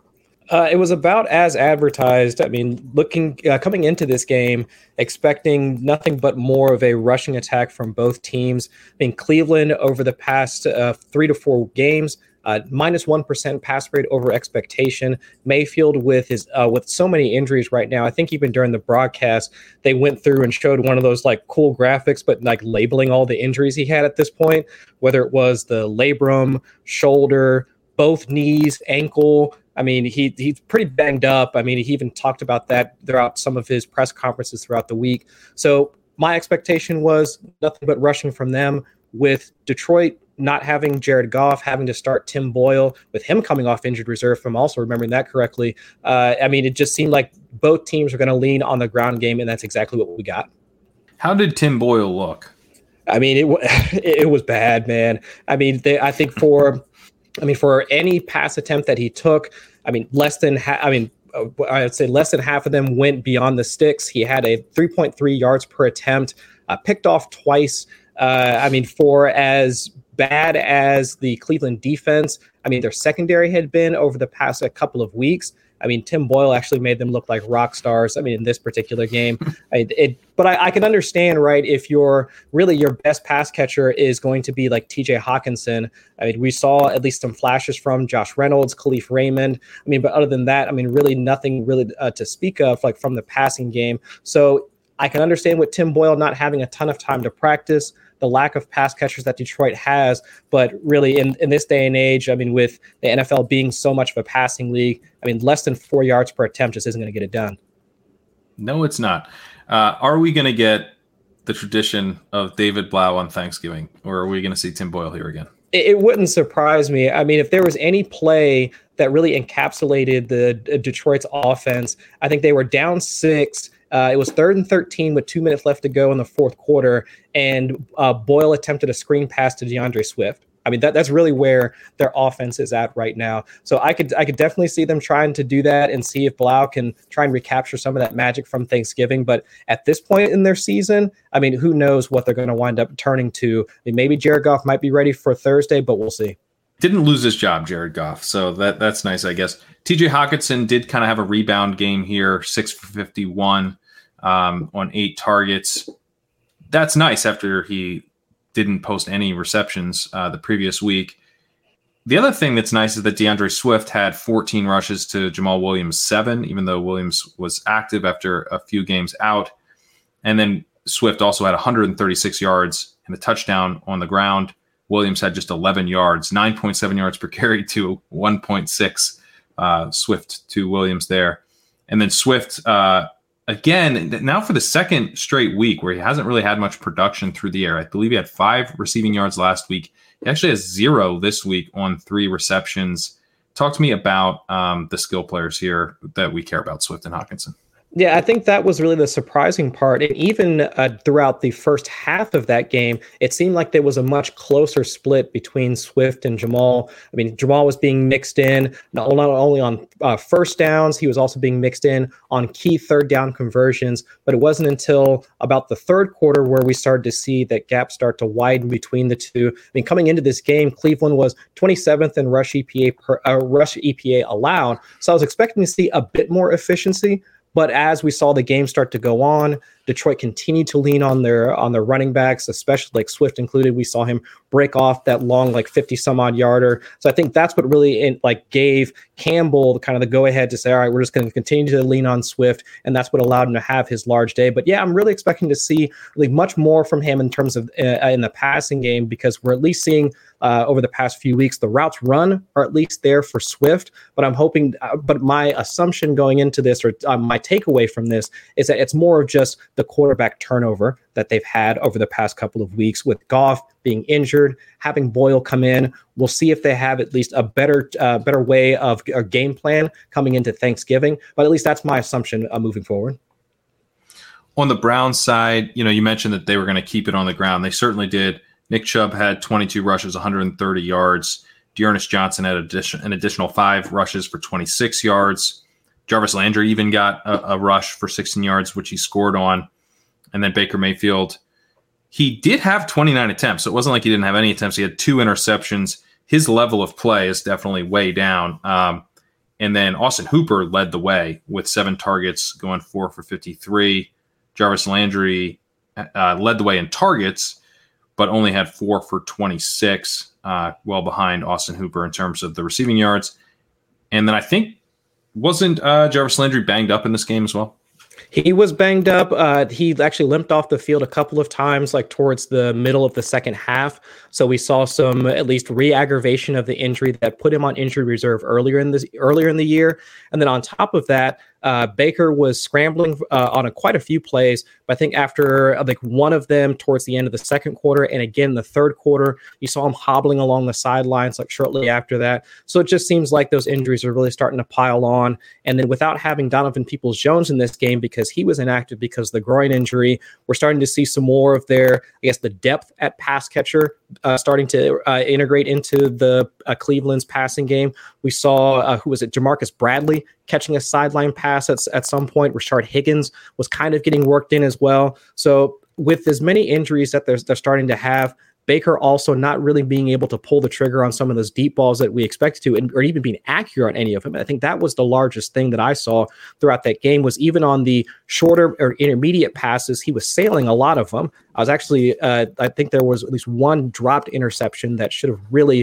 It was about as advertised. I mean, coming into this game, expecting nothing but more of a rushing attack from both teams. I mean, Cleveland over the past 3 to 4 games, minus 1% pass rate over expectation. Mayfield with so many injuries right now. I think even during the broadcast, they went through and showed one of those like cool graphics, but like labeling all the injuries he had at this point, whether it was the labrum, shoulder, both knees, ankle. I mean, he's pretty banged up. I mean, he even talked about that throughout some of his press conferences throughout the week. So my expectation was nothing but rushing from them, with Detroit not having Jared Goff, having to start Tim Boyle, with him coming off injured reserve, if I'm also remembering that correctly. I mean, it just seemed like both teams were going to lean on the ground game, and that's exactly what we got. How did Tim Boyle look? I mean, it was bad, man. I mean, I think for any pass attempt that he took, I mean, I'd say less than half of them went beyond the sticks. He had a 3.3 yards per attempt, picked off twice. I mean, for as bad as the Cleveland defense, I mean, their secondary had been over the past couple of weeks. I mean, Tim Boyle actually made them look like rock stars. I mean, in this particular game, but I can understand, right? If your best pass catcher is going to be like TJ Hawkinson. I mean, we saw at least some flashes from Josh Reynolds, Khalif Raymond. I mean, but other than that, I mean, really nothing really to speak of like from the passing game. So I can understand with Tim Boyle not having a ton of time to practice, the lack of pass catchers that Detroit has, but really in this day and age, I mean, with the NFL being so much of a passing league, I mean, less than 4 yards per attempt just isn't going to get it done. No, it's not. Are we going to get the tradition of David Blau on Thanksgiving, or are we going to see Tim Boyle here again? It wouldn't surprise me. I mean, if there was any play that really encapsulated the Detroit's offense, I think they were down 6. It was 3rd and 13 with 2 minutes left to go in the fourth quarter, and Boyle attempted a screen pass to DeAndre Swift. I mean, that's really where their offense is at right now. So I could definitely see them trying to do that and see if Blau can try and recapture some of that magic from Thanksgiving. But at this point in their season, I mean, who knows what they're going to wind up turning to. I mean, maybe Jared Goff might be ready for Thursday, but we'll see. Didn't lose his job, Jared Goff. So that's nice, I guess. TJ Hawkinson did kind of have a rebound game here, 6 for 51 on 8 targets. That's nice after he didn't post any receptions the previous week. The other thing that's nice is that DeAndre Swift had 14 rushes to Jamal Williams' 7, even though Williams was active after a few games out. And then Swift also had 136 yards and a touchdown on the ground. Williams had just 11 yards, 9.7 yards per carry to 1.6 Swift to Williams there. And then Swift, again, now for the second straight week where he hasn't really had much production through the air. I believe he had 5 receiving yards last week. He actually has 0 this week on 3 receptions. Talk to me about the skill players here that we care about, Swift and Hawkinson. Yeah, I think that was really the surprising part. And even throughout the first half of that game, it seemed like there was a much closer split between Swift and Jamal. I mean, Jamal was being mixed in not only on first downs, he was also being mixed in on key third down conversions. But it wasn't until about the third quarter where we started to see that gap start to widen between the two. I mean, coming into this game, Cleveland was 27th in rush EPA allowed. So I was expecting to see a bit more efficiency. But as we saw the game start to go on, Detroit continued to lean on their running backs, especially like Swift included. We saw him break off that long, like 50 some odd yarder. So I think that's what really gave Campbell kind of the go ahead to say, all right, we're just going to continue to lean on Swift. And that's what allowed him to have his large day. But yeah, I'm really expecting to see really much more from him in terms of in the passing game, because we're at least seeing over the past few weeks, the routes run are at least there for Swift. But I'm hoping, but my assumption going into this, or my takeaway from this, is that it's more of just the quarterback turnover that they've had over the past couple of weeks with Goff being injured, having Boyle come in. We'll see if they have at least a better way of a game plan coming into Thanksgiving. But at least that's my assumption moving forward. On the Browns side, you mentioned that they were going to keep it on the ground. They certainly did. Nick Chubb had 22 rushes, 130 yards. Dearness Johnson had an additional 5 rushes for 26 yards. Jarvis Landry even got a rush for 16 yards, which he scored on. And then Baker Mayfield, he did have 29 attempts. So it wasn't like he didn't have any attempts. He had 2 interceptions. His level of play is definitely way down. And then Austin Hooper led the way with 7 targets, going 4 for 53. Jarvis Landry led the way in targets, but only had 4 for 26, well behind Austin Hooper in terms of the receiving yards. And then I think, wasn't Jarvis Landry banged up in this game as well? He was banged up. He actually limped off the field a couple of times, like towards the middle of the second half. So we saw some, at least, re-aggravation of the injury that put him on injury reserve earlier in the year. And then on top of that, Baker was scrambling on quite a few plays, but I think after one of them towards the end of the second quarter and again the third quarter, you saw him hobbling along the sidelines shortly after that. So it just seems like those injuries are really starting to pile on. And then without having Donovan Peoples-Jones in this game because he was inactive because of the groin injury, we're starting to see some more of their, the depth at pass catcher starting to integrate into the Cleveland's passing game. We saw, Jamarcus Bradley catching a sideline pass at some point. Rashard Higgins was kind of getting worked in as well. So with as many injuries that they're starting to have, Baker also not really being able to pull the trigger on some of those deep balls that we expected to, or even being accurate on any of them. I think that was the largest thing that I saw throughout that game, was even on the shorter or intermediate passes, he was sailing a lot of them. I was actually, I think there was at least one dropped interception that should have really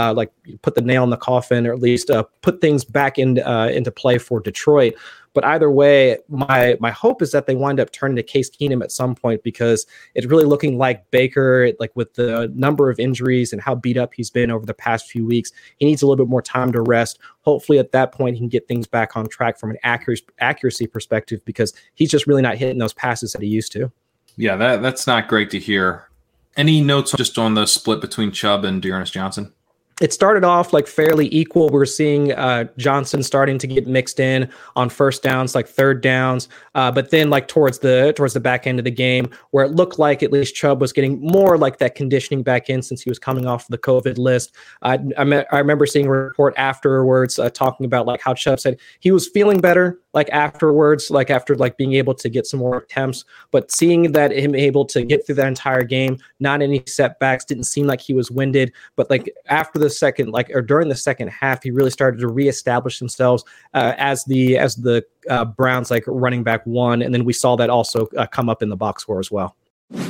put the nail in the coffin, or at least put things back into play for Detroit. But either way, my hope is that they wind up turning to Case Keenum at some point, because it's really looking like Baker, with the number of injuries and how beat up he's been over the past few weeks, he needs a little bit more time to rest. Hopefully at that point he can get things back on track from an accuracy perspective, because he's just really not hitting those passes that he used to. Yeah, that's not great to hear. Any notes just on the split between Chubb and D'Ernest Johnson? It started off fairly equal. We're seeing Johnson starting to get mixed in on first downs, third downs, but then towards the back end of the game, where it looked like at least Chubb was getting more that conditioning back in since he was coming off the COVID list. I remember seeing a report afterwards talking about how Chubb said he was feeling better afterwards, after being able to get some more attempts, but seeing that him able to get through that entire game, not any setbacks, didn't seem like he was winded, but after the second, or during the second half, he really started to reestablish themselves as the Browns running back one, and then we saw that also come up in the box score as well.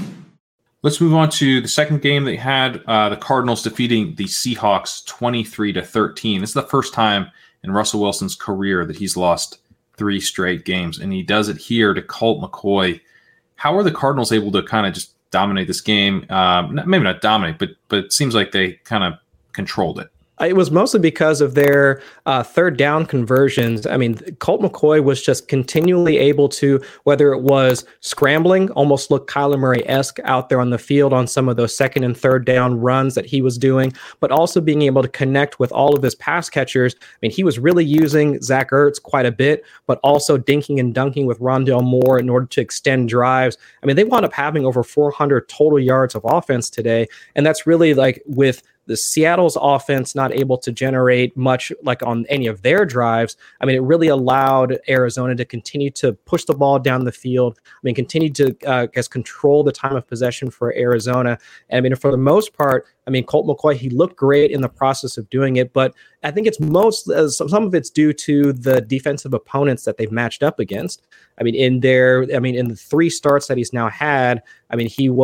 Let's move on to the second game they had. The Cardinals defeating the Seahawks 23-13. This is the first time in Russell Wilson's career that he's lost 3 straight games, and he does it here to Colt McCoy. How are the Cardinals able to kind of just dominate this game? Maybe not dominate, but it seems like they kind of controlled it. It was mostly because of their third down conversions. I mean, Colt McCoy was just continually able to, whether it was scrambling, almost look Kyler Murray-esque out there on the field on some of those second and third down runs that he was doing, but also being able to connect with all of his pass catchers. I mean, he was really using Zach Ertz quite a bit, but also dinking and dunking with Rondale Moore in order to extend drives. I mean, they wound up having over 400 total yards of offense today, and that's really with the Seattle's offense not able to generate much on any of their drives. I mean, it really allowed Arizona to continue to push the ball down the field. I mean, continue to control the time of possession for Arizona. And I mean, for the most part, I mean, Colt McCoy, he looked great in the process of doing it, but I think it's some of it's due to the defensive opponents that they've matched up against. I mean, in the 3 starts that he's now had, they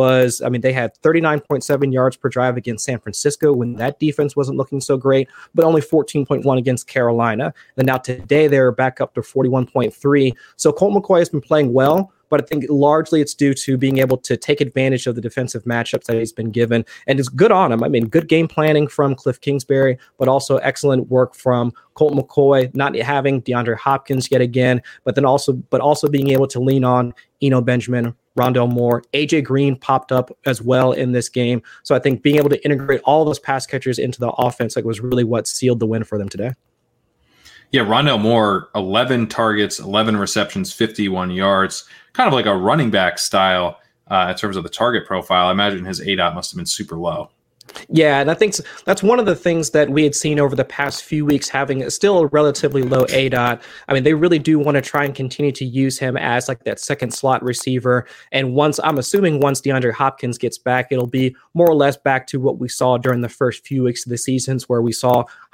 had 39.7 yards per drive against San Francisco when that defense wasn't looking so great, but only 14.1 against Carolina. And now today they're back up to 41.3. So Colt McCoy has been playing well, but I think largely it's due to being able to take advantage of the defensive matchups that he's been given. And it's good on him. I mean, good game planning from Cliff Kingsbury, but also excellent work from Colt McCoy, not having DeAndre Hopkins yet again, but also being able to lean on Eno Benjamin, Rondale Moore. AJ Green popped up as well in this game. So I think being able to integrate all those pass catchers into the offense was really what sealed the win for them today. Yeah, Rondale Moore, 11 targets, 11 receptions, 51 yards, kind of like a running back style in terms of the target profile. I imagine his ADOT must have been super low. Yeah, and I think that's one of the things that we had seen over the past few weeks, having still a relatively low ADOT. I mean, they really do want to try and continue to use him as that second slot receiver. And once DeAndre Hopkins gets back, it'll be more or less back to what we saw during the first few weeks of the seasons, where we saw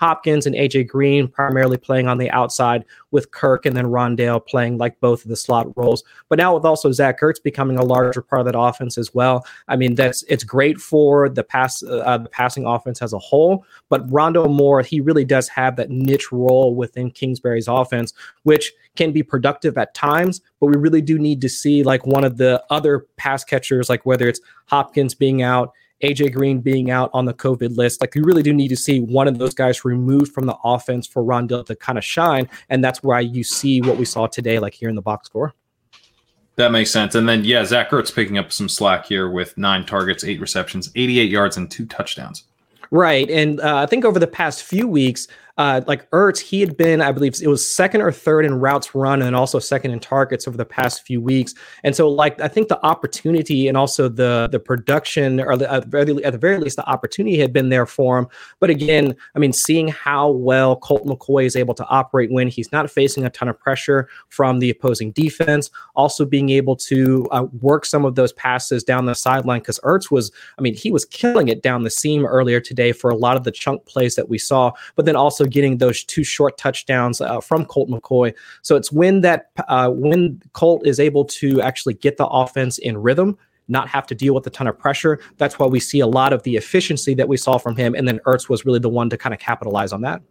Hopkins and AJ Green primarily playing on the outside, with Kirk and then Rondale playing like both of the slot roles. But now with also Zach Ertz becoming a larger part of that offense as well, I mean, it's great for the passing offense as a whole. But Rondale Moore, he really does have that niche role within Kingsbury's offense, which can be productive at times, but we really do need to see like one of the other pass catchers, like whether it's Hopkins being out, AJ Green being out on the COVID list. Like, you really do need to see one of those guys removed from the offense for Rondale to kind of shine. And that's why you see what we saw today, like here in the box score. That makes sense. And then, yeah, Zach Ertz picking up some slack here with 9 targets, 8 receptions, 88 yards, and 2 touchdowns. Right. And I think over the past few weeks, like Ertz, he had been, I believe it was second or third in routes run and also second in targets over the past few weeks. And so like, I think the opportunity and also the production, or at the very least, the opportunity had been there for him. But again, I mean, seeing how well Colt McCoy is able to operate when he's not facing a ton of pressure from the opposing defense, also being able to work some of those passes down the sideline, because Ertz was, I mean, he was killing it down the seam earlier today for a lot of the chunk plays that we saw, but then also getting those 2 short touchdowns from Colt McCoy. So it's when Colt is able to actually get the offense in rhythm, not have to deal with a ton of pressure. That's why we see a lot of the efficiency that we saw from him. And then Ertz was really the one to kind of capitalize on that.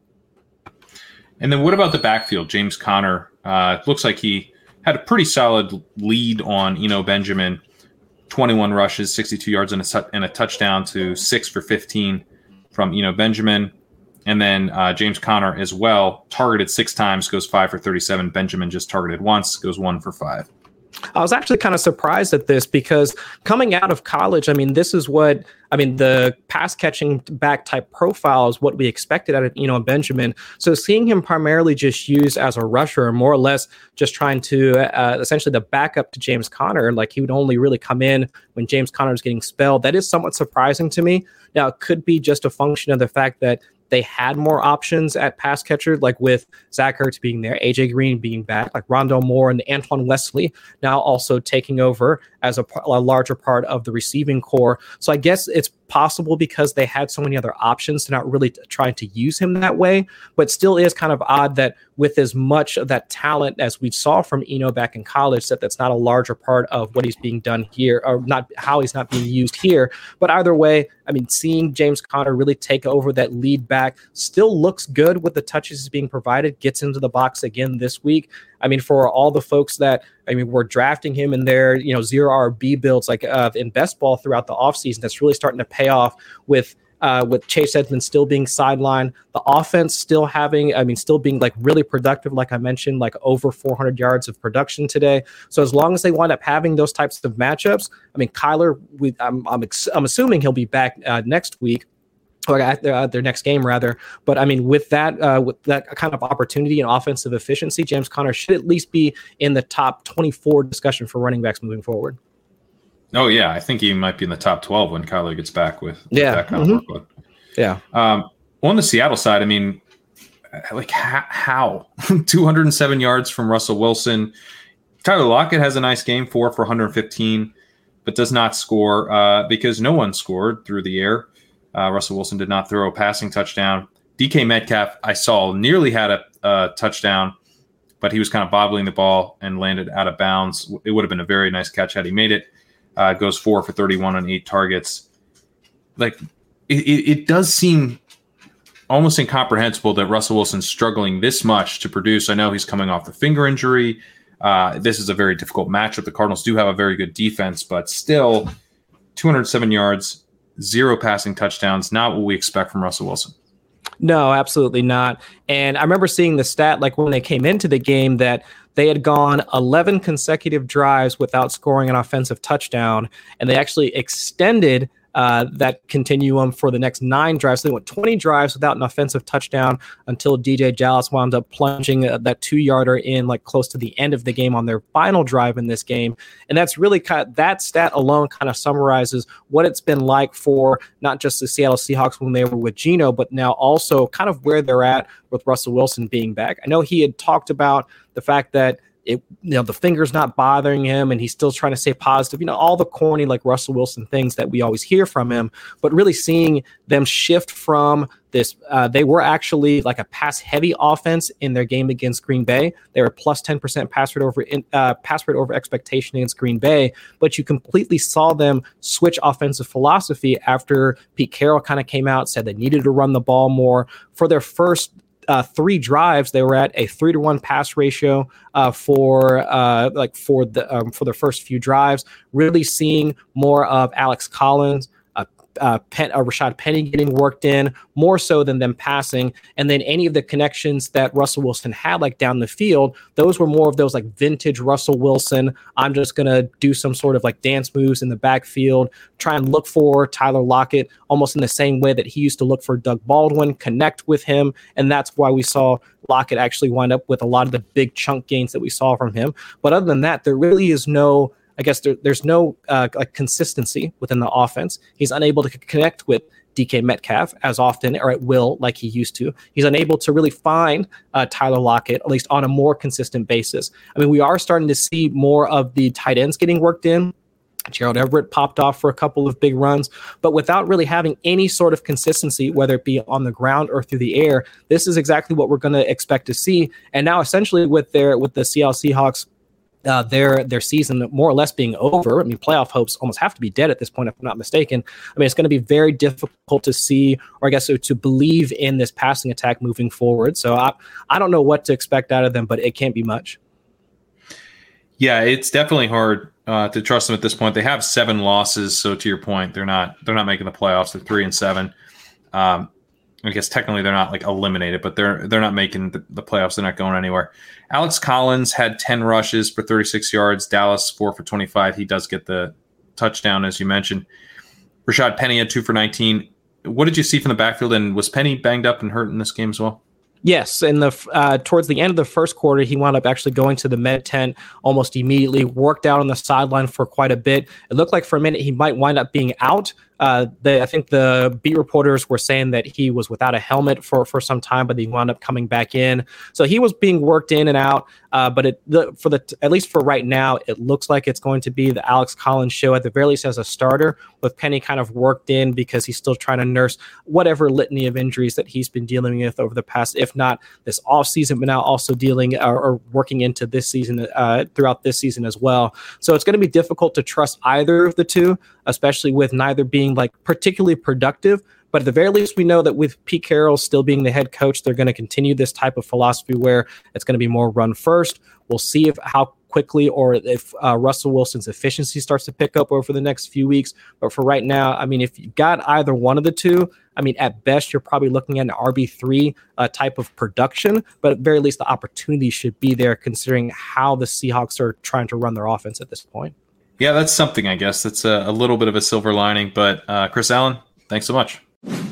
And then what about the backfield? James Conner, looks like he had a pretty solid lead on Eno Benjamin, 21 rushes, 62 yards and a touchdown to 6 for 15 from Eno Benjamin. And then James Conner as well, targeted 6 times, goes 5 for 37. Benjamin just targeted once, goes 1 for 5. I was actually kind of surprised at this, because coming out of college, I mean, this is what, I mean, the pass catching back type profile is what we expected out of Eno Benjamin. So seeing him primarily just used as a rusher, more or less just trying to essentially the backup to James Conner, like he would only really come in when James Conner was getting spelled. That is somewhat surprising to me. Now, it could be just a function of the fact that they had more options at pass catcher, like with Zach Ertz being there, AJ Green being back, like Rondale Moore and Antoine Wesley now also taking over as a larger part of the receiving core. So I guess it's possible because they had so many other options to not really trying to use him that way, but still is kind of odd that with as much of that talent as we saw from Eno back in college, that's not a larger part of what he's being done here, or not how he's not being used here. But either way, I mean, seeing James Conner really take over that lead back still looks good with the touches being provided, gets into the box again this week. I mean, for all the folks that, I mean, we're drafting him in their, zero RB builds like in best ball throughout the offseason, that's really starting to pay off with Chase Edmonds still being sidelined, the offense still being like really productive, like I mentioned, like over 400 yards of production today. So as long as they wind up having those types of matchups, I mean, Kyler, I'm assuming he'll be back next week, or at their next game rather. But I mean, with that kind of opportunity and offensive efficiency, James Conner should at least be in the top 24 discussion for running backs moving forward. Oh yeah, I think he might be in the top 12 when Kyler gets back with that kind of workload. Yeah. On the Seattle side, I mean, like how 207 yards from Russell Wilson. Tyler Lockett has a nice game, 4 for 115, but does not score because no one scored through the air. Russell Wilson did not throw a passing touchdown. DK Metcalf, I saw, nearly had a touchdown, but he was kind of bobbling the ball and landed out of bounds. It would have been a very nice catch had he made it. Goes 4 for 31 on 8 targets. Like, it does seem almost incomprehensible that Russell Wilson's struggling this much to produce. I know he's coming off the finger injury. This is a very difficult matchup. The Cardinals do have a very good defense, but still 207 yards, 0 passing touchdowns, not what we expect from Russell Wilson. No, absolutely not. And I remember seeing the stat, like when they came into the game, that they had gone 11 consecutive drives without scoring an offensive touchdown, and they actually extended that continuum for the next 9 drives. So they went 20 drives without an offensive touchdown until DJ Dallas wound up plunging that 2-yarder in like close to the end of the game on their final drive in this game. And that's really that stat alone kind of summarizes what it's been like for not just the Seattle Seahawks when they were with Geno, but now also kind of where they're at with Russell Wilson being back. I know he had talked about the fact that the finger's not bothering him and he's still trying to stay positive, all the corny like Russell Wilson things that we always hear from him, but really seeing them shift from this. They were actually like a pass heavy offense in their game against Green Bay. They were plus 10% pass rate over expectation against Green Bay, but you completely saw them switch offensive philosophy after Pete Carroll kind of came out, said they needed to run the ball more. For their first 3 drives, they were at a 3-to-1 pass ratio for their first few drives. Really seeing more of Alex Collins, Rashad Penny getting worked in more so than them passing, and then any of the connections that Russell Wilson had like down the field, those were more of those like vintage Russell Wilson. I'm just gonna do some sort of like dance moves in the backfield, try and look for Tyler Lockett almost in the same way that he used to look for Doug Baldwin, connect with him, and that's why we saw Lockett actually wind up with a lot of the big chunk gains that we saw from him. But other than that, there really is no, I guess there's no consistency within the offense. He's unable to connect with DK Metcalf as often or at will like he used to. He's unable to really find Tyler Lockett, at least on a more consistent basis. I mean, we are starting to see more of the tight ends getting worked in. Gerald Everett popped off for a couple of big runs, but without really having any sort of consistency, whether it be on the ground or through the air, this is exactly what we're going to expect to see. And now essentially with the Seattle Seahawks, their season more or less being over. I mean, playoff hopes almost have to be dead at this point, if I'm not mistaken. I mean, it's going to be very difficult to see, or I guess to believe in this passing attack moving forward. So I don't know what to expect out of them, but it can't be much. Yeah, it's definitely hard to trust them at this point. They have 7 losses, so to your point, they're not making the playoffs. They're 3-7. I guess technically they're not like eliminated, but they're not making the playoffs. They're not going anywhere. Alex Collins had 10 rushes for 36 yards. Dallas 4 for 25. He does get the touchdown, as you mentioned. Rashad Penny had 2 for 19. What did you see from the backfield? And was Penny banged up and hurt in this game as well? Yes, and towards the end of the first quarter, he wound up actually going to the med tent almost immediately, worked out on the sideline for quite a bit. It looked like for a minute he might wind up being out. I think the beat reporters were saying that he was without a helmet for some time, but he wound up coming back in. So he was being worked in and out. But at least for right now, it looks like it's going to be the Alex Collins show at the very least as a starter, with Penny kind of worked in because he's still trying to nurse whatever litany of injuries that he's been dealing with over the past, if not this off season, but now also dealing or working into this season throughout this season as well. So it's going to be difficult to trust either of the two, especially with neither being like particularly productive. But at the very least, we know that with Pete Carroll still being the head coach, they're going to continue this type of philosophy where it's going to be more run first. We'll see how quickly or if Russell Wilson's efficiency starts to pick up over the next few weeks. But for right now, I mean, if you've got either one of the two, I mean, at best, you're probably looking at an RB3 type of production, but at very least the opportunity should be there considering how the Seahawks are trying to run their offense at this point. Yeah, that's something, I guess. That's a little bit of a silver lining. But Chris Allen, thanks so much.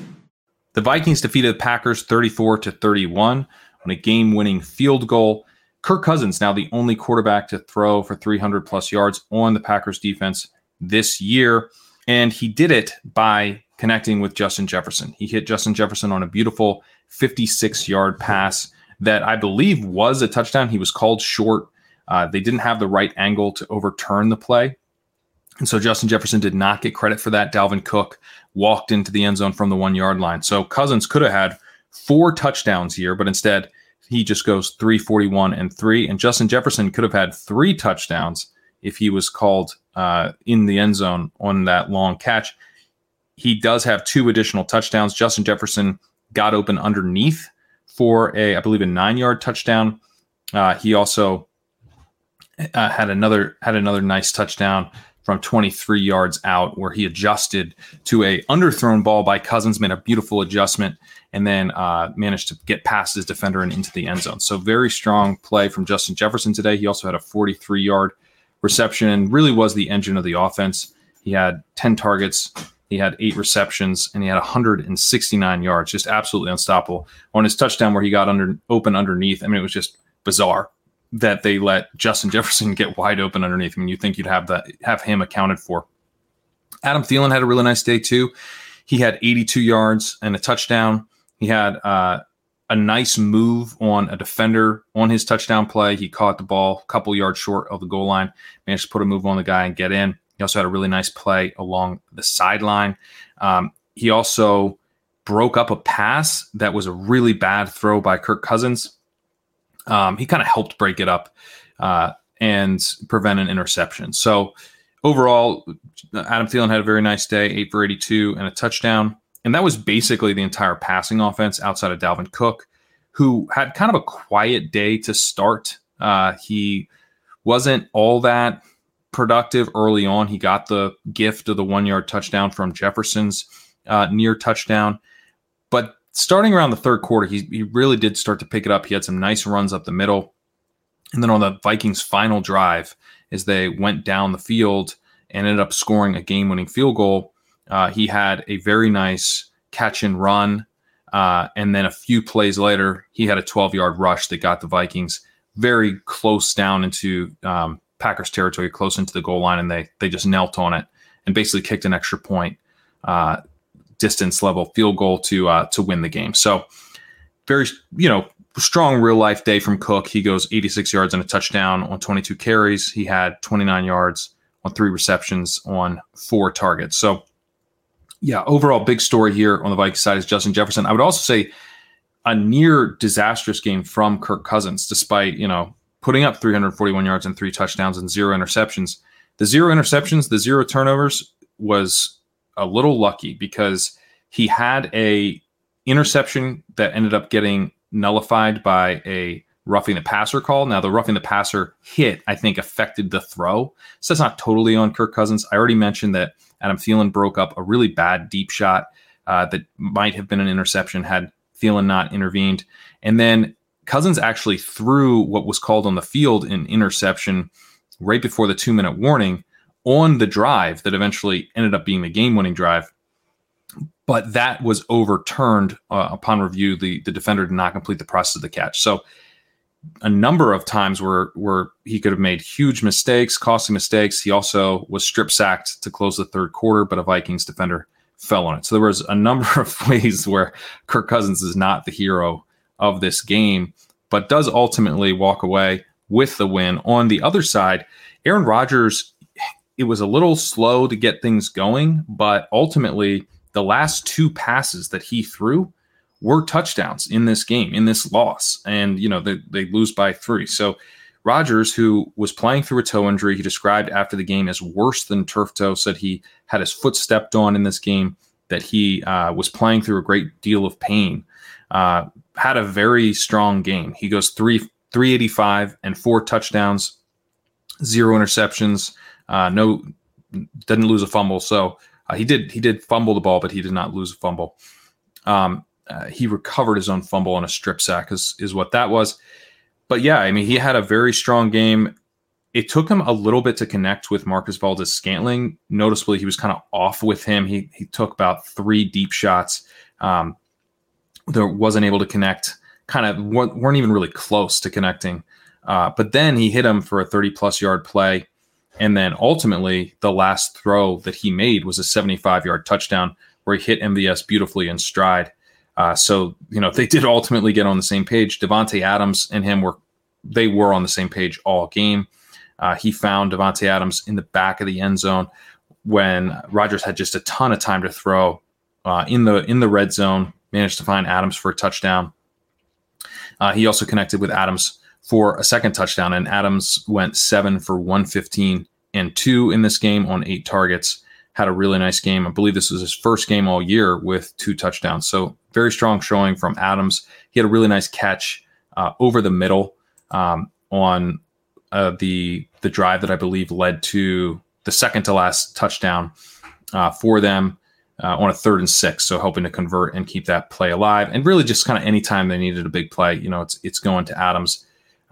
The Vikings defeated the Packers 34-31 on a game-winning field goal. Kirk Cousins now the only quarterback to throw for 300-plus yards on the Packers defense this year. And he did it by connecting with Justin Jefferson. He hit Justin Jefferson on a beautiful 56-yard pass that I believe was a touchdown. He was called short. They didn't have the right angle to overturn the play. And so Justin Jefferson did not get credit for that. Dalvin Cook walked into the end zone from the 1-yard line. So Cousins could have had 4 touchdowns here, but instead he just goes 341-3. And Justin Jefferson could have had 3 touchdowns if he was called in the end zone on that long catch. He does have 2 additional touchdowns. Justin Jefferson got open underneath for I believe a 9-yard touchdown. He also had another nice touchdown from 23 yards out where he adjusted to a underthrown ball by Cousins, made a beautiful adjustment, and then managed to get past his defender and into the end zone. So very strong play from Justin Jefferson today. He also had a 43-yard reception and really was the engine of the offense. He had 10 targets. He had 8 receptions, and he had 169 yards, just absolutely unstoppable. On his touchdown where he got open underneath, I mean, it was just bizarre that they let Justin Jefferson get wide open underneath. I mean, you'd think you'd have him accounted for. Adam Thielen had a really nice day too. He had 82 yards and a touchdown. He had a nice move on a defender on his touchdown play. He caught the ball a couple yards short of the goal line, managed to put a move on the guy and get in. He also had a really nice play along the sideline. He also broke up a pass that was a really bad throw by Kirk Cousins. He kind of helped break it up and prevent an interception. So overall, Adam Thielen had a very nice day, 8 for 82 and a touchdown. And that was basically the entire passing offense outside of Dalvin Cook, who had kind of a quiet day to start. He wasn't all that productive early on. He got the gift of the 1-yard touchdown from Jefferson's near touchdown. But starting around the third quarter, he really did start to pick it up. He had some nice runs up the middle. And then on the Vikings' final drive, as they went down the field and ended up scoring a game-winning field goal, he had a very nice catch and run. And then a few plays later, he had a 12-yard rush that got the Vikings very close down into Packers territory, close into the goal line, and they just knelt on it and basically kicked an extra point distance level field goal to win the game. So very, strong real life day from Cook. He goes 86 yards and a touchdown on 22 carries. He had 29 yards on 3 receptions on 4 targets. So yeah, overall big story here on the Vikings side is Justin Jefferson. I would also say a near disastrous game from Kirk Cousins, despite, putting up 341 yards and 3 touchdowns and 0 interceptions. The 0 interceptions, the 0 turnovers was a little lucky because he had a interception that ended up getting nullified by a roughing the passer call. Now, the roughing the passer hit, I think, affected the throw. So that's not totally on Kirk Cousins. I already mentioned that Adam Thielen broke up a really bad deep shot that might have been an interception had Thielen not intervened. And then Cousins actually threw what was called on the field an interception right before the 2-minute warning on the drive that eventually ended up being the game-winning drive. But that was overturned upon review. The defender did not complete the process of the catch. So a number of times where he could have made huge mistakes, costly mistakes. He also was strip sacked to close the third quarter, but a Vikings defender fell on it. So there was a number of ways where Kirk Cousins is not the hero of this game, but does ultimately walk away with the win. On the other side, Aaron Rodgers, it was a little slow to get things going, but ultimately the last 2 passes that he threw were touchdowns in this game, in this loss. And, they lose by 3. So Rodgers, who was playing through a toe injury, he described after the game as worse than turf toe, said he had his foot stepped on in this game, that he was playing through a great deal of pain, had a very strong game. He goes 385 and 4 touchdowns, 0 interceptions, didn't lose a fumble. So he did fumble the ball, but he did not lose a fumble. He recovered his own fumble on a strip sack is what that was. But yeah, I mean, he had a very strong game. It took him a little bit to connect with Marcus Valdes-Scantling. Noticeably, he was kind of off with him. He took about 3 deep shots. There wasn't able to connect, kind of weren't even really close to connecting. But then he hit him for a 30-plus yard play. And then ultimately, the last throw that he made was a 75-yard touchdown where he hit MVS beautifully in stride. So they did ultimately get on the same page. Davante Adams and him were on the same page all game. He found Davante Adams in the back of the end zone when Rodgers had just a ton of time to throw in the red zone. Managed to find Adams for a touchdown. He also connected with Adams for a second touchdown, and Adams went 7 for 115 and 2 in this game on 8 targets. Had a really nice game. I believe this was his first game all year with 2 touchdowns. So very strong showing from Adams. He had a really nice catch over the middle on the drive that I believe led to the second to last touchdown for them on a 3rd and 6. So hoping to convert and keep that play alive. And really just kind of anytime they needed a big play, it's going to Adams.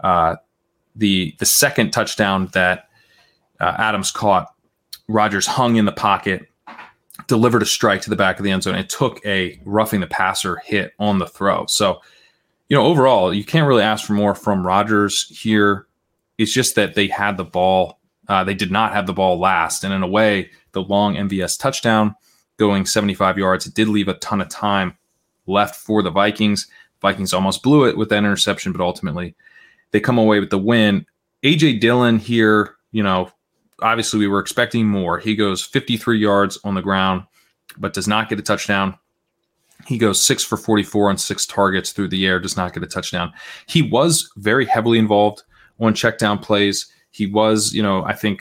The second touchdown that Adams caught, Rodgers hung in the pocket, delivered a strike to the back of the end zone, and took a roughing the passer hit on the throw. So, overall, you can't really ask for more from Rodgers here. It's just that they had the ball. They did not have the ball last. And in a way, the long MVS touchdown going 75 yards, it did leave a ton of time left for the Vikings. Vikings almost blew it with that interception, but ultimately they come away with the win. A.J. Dillon here, obviously we were expecting more. He goes 53 yards on the ground, but does not get a touchdown. He goes 6 for 44 on 6 targets through the air, does not get a touchdown. He was very heavily involved on check down plays. He was, I think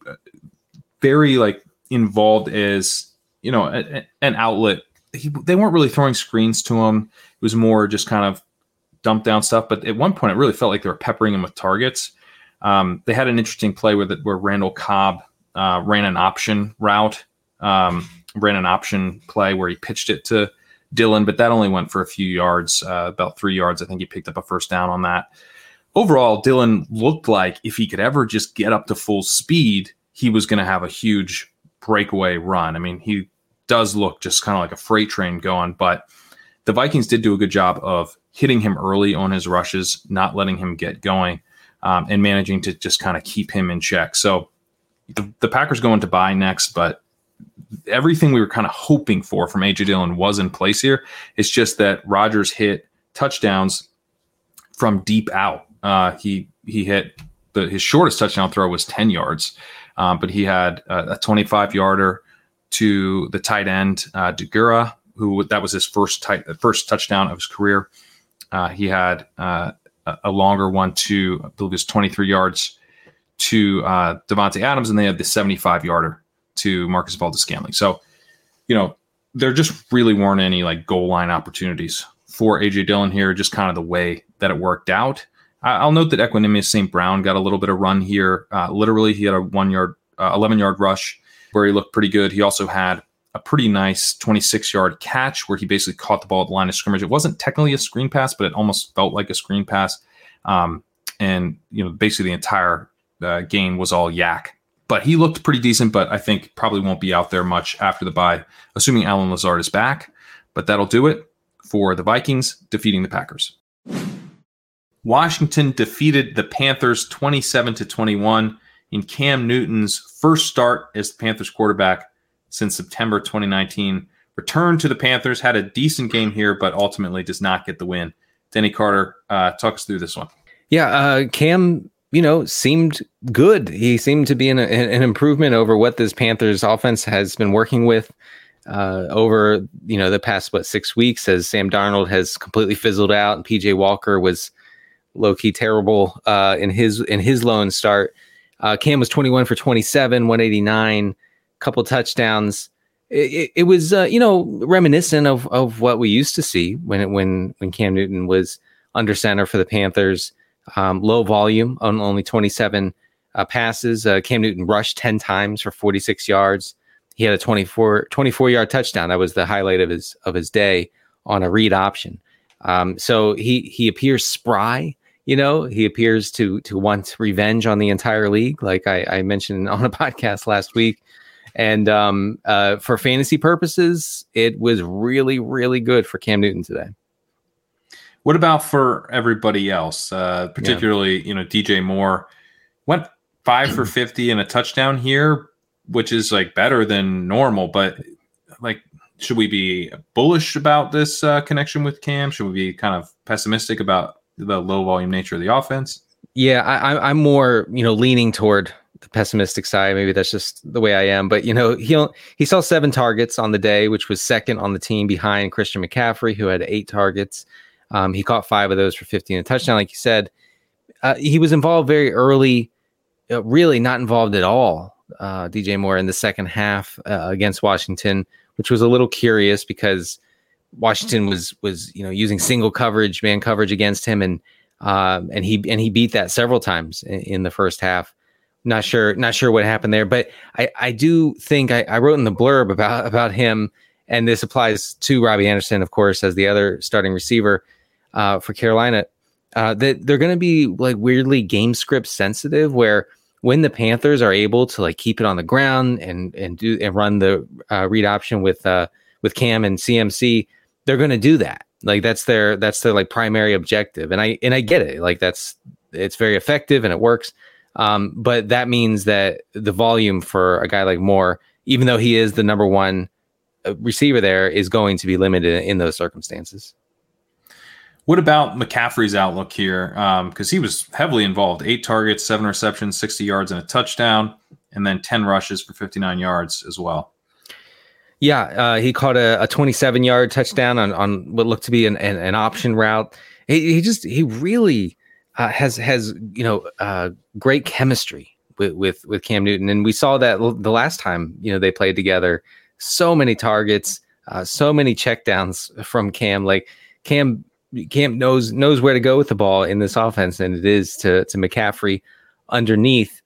very involved as, an outlet. They weren't really throwing screens to him. It was more just kind of dump down stuff. But at one point, it really felt like they were peppering him with targets. They had an interesting play where Randall Cobb ran an option route, ran an option play where he pitched it to Dillon, but that only went for a few yards, about 3 yards. I think he picked up a first down on that. Overall, Dillon looked like if he could ever just get up to full speed, he was going to have a huge breakaway run. I mean, he does look just kind of like a freight train going, but the Vikings did do a good job of hitting him early on his rushes, not letting him get going, and managing to just kind of keep him in check. So the Packers go into bye next, but everything we were kind of hoping for from A.J. Dillon was in place here. It's just that Rodgers hit touchdowns from deep out. He hit his shortest touchdown throw was 10 yards, but he had a 25-yarder to the tight end, Degura, who that was his first touchdown of his career. He had a longer one to, I believe it was 23 yards to Devontae Adams, and they had the 75-yarder to Marcus Valdes-Scantling. So, there just really weren't any goal line opportunities for A.J. Dillon here, just kind of the way that it worked out. I'll note that Equanimeous St. Brown got a little bit of run here. Literally, he had a 11-yard rush where he looked pretty good. He also had a pretty nice 26-yard catch where he basically caught the ball at the line of scrimmage. It wasn't technically a screen pass, but it almost felt like a screen pass. And basically the entire game was all yak. But he looked pretty decent, but I think probably won't be out there much after the bye, assuming Allen Lazard is back. But that'll do it for the Vikings defeating the Packers. Washington defeated the Panthers 27-21 in Cam Newton's first start as the Panthers quarterback since September 2019. Returned to the Panthers, had a decent game here, but ultimately does not get the win. Denny Carter, talk us through this one. Yeah, Cam, seemed good. He seemed to be an improvement over what this Panthers offense has been working with over, the past, 6 weeks, as Sam Darnold has completely fizzled out and PJ Walker was low-key terrible in his lone start. Cam was 21 for 27, 189, couple touchdowns. It was, reminiscent of what we used to see when Cam Newton was under center for the Panthers. Low volume on only 27 passes. Cam Newton rushed 10 times for 46 yards. He had a 24-yard touchdown. That was the highlight of his day on a read option. So he appears spry. He appears to want revenge on the entire league, like I mentioned on a podcast last week. And for fantasy purposes, it was really, really good for Cam Newton today. What about for everybody else, particularly, DJ Moore went 5 for 50 and a touchdown here, which is better than normal. But should we be bullish about this connection with Cam? Should we be kind of pessimistic about the low volume nature of the offense? Yeah, I'm more, leaning toward the pessimistic side. Maybe that's just the way I am. But, he saw 7 targets on the day, which was second on the team behind Christian McCaffrey, who had 8 targets. He caught 5 of those for 50 and a touchdown. Like you said, he was involved very early, really not involved at all, DJ Moore, in the second half against Washington, which was a little curious because Washington was using single coverage, man coverage against him, and he beat that several times in the first half. Not sure what happened there, but I do think I wrote in the blurb about him, and this applies to Robbie Anderson, of course, as the other starting receiver for Carolina, that they're going to be weirdly game script sensitive, where when the Panthers are able to keep it on the ground and run the read option with Cam and CMC, they're going to do that. That's their primary objective. And I get it. It's very effective and it works. But that means that the volume for a guy like Moore, even though he is the number one receiver there, is going to be limited in those circumstances. What about McCaffrey's outlook here? Because he was heavily involved. 8 targets, 7 receptions, 60 yards, and a touchdown, and then 10 rushes for 59 yards as well. Yeah, he caught a 27-yard touchdown on what looked to be an option route. He really has great chemistry with Cam Newton, and we saw that the last time they played together. So many targets, so many checkdowns from Cam. Like Cam knows where to go with the ball in this offense, and it is to McCaffrey underneath.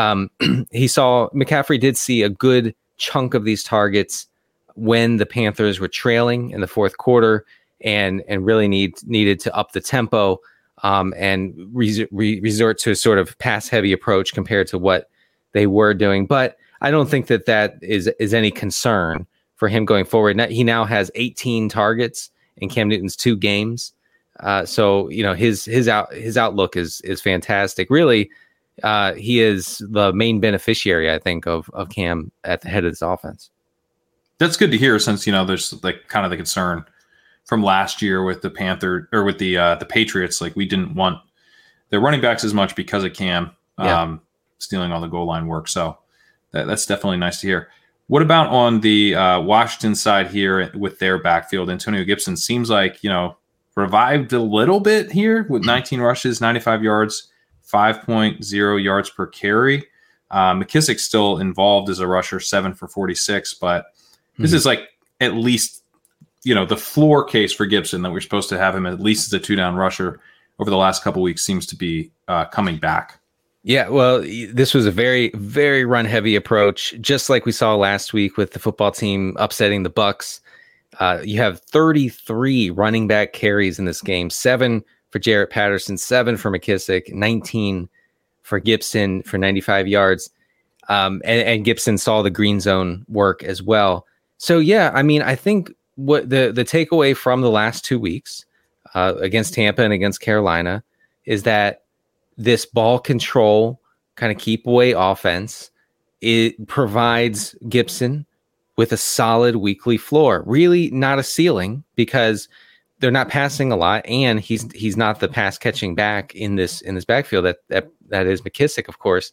McCaffrey did see a good chunk of these targets when the Panthers were trailing in the fourth quarter and really needed to up the tempo and resort to a sort of pass heavy approach compared to what they were doing. But I don't think that is any concern for him going forward. He now has 18 targets in Cam Newton's 2 games. So his outlook is fantastic. Really, he is the main beneficiary, I think, of Cam at the head of this offense. That's good to hear, since there's like kind of the concern from last year with the the Patriots. Like, we didn't want their running backs as much because of Cam stealing all the goal line work. So that's definitely nice to hear. What about on the Washington side here with their backfield? Antonio Gibson seems like revived a little bit here with 19 rushes, 95 yards, 5.0 yards per carry. McKissick's still involved as a rusher, 7 for 46, but this is like at least, the floor case for Gibson, that we're supposed to have him at least as a 2-down rusher over the last couple of weeks, seems to be coming back. Yeah, well, this was a very, very run-heavy approach, just like we saw last week with the football team upsetting the Bucs. You have 33 running back carries in this game, 7 for Jarrett Patterson, 7 for McKissick, 19 for Gibson for 95 yards. And Gibson saw the green zone work as well. So, yeah, I mean, I think what the takeaway from the last 2 weeks against Tampa and against Carolina is that this ball control kind of keep away offense, it provides Gibson with a solid weekly floor. Really not a ceiling, because they're not passing a lot, and he's not the pass catching back in this backfield that is McKissick, of course.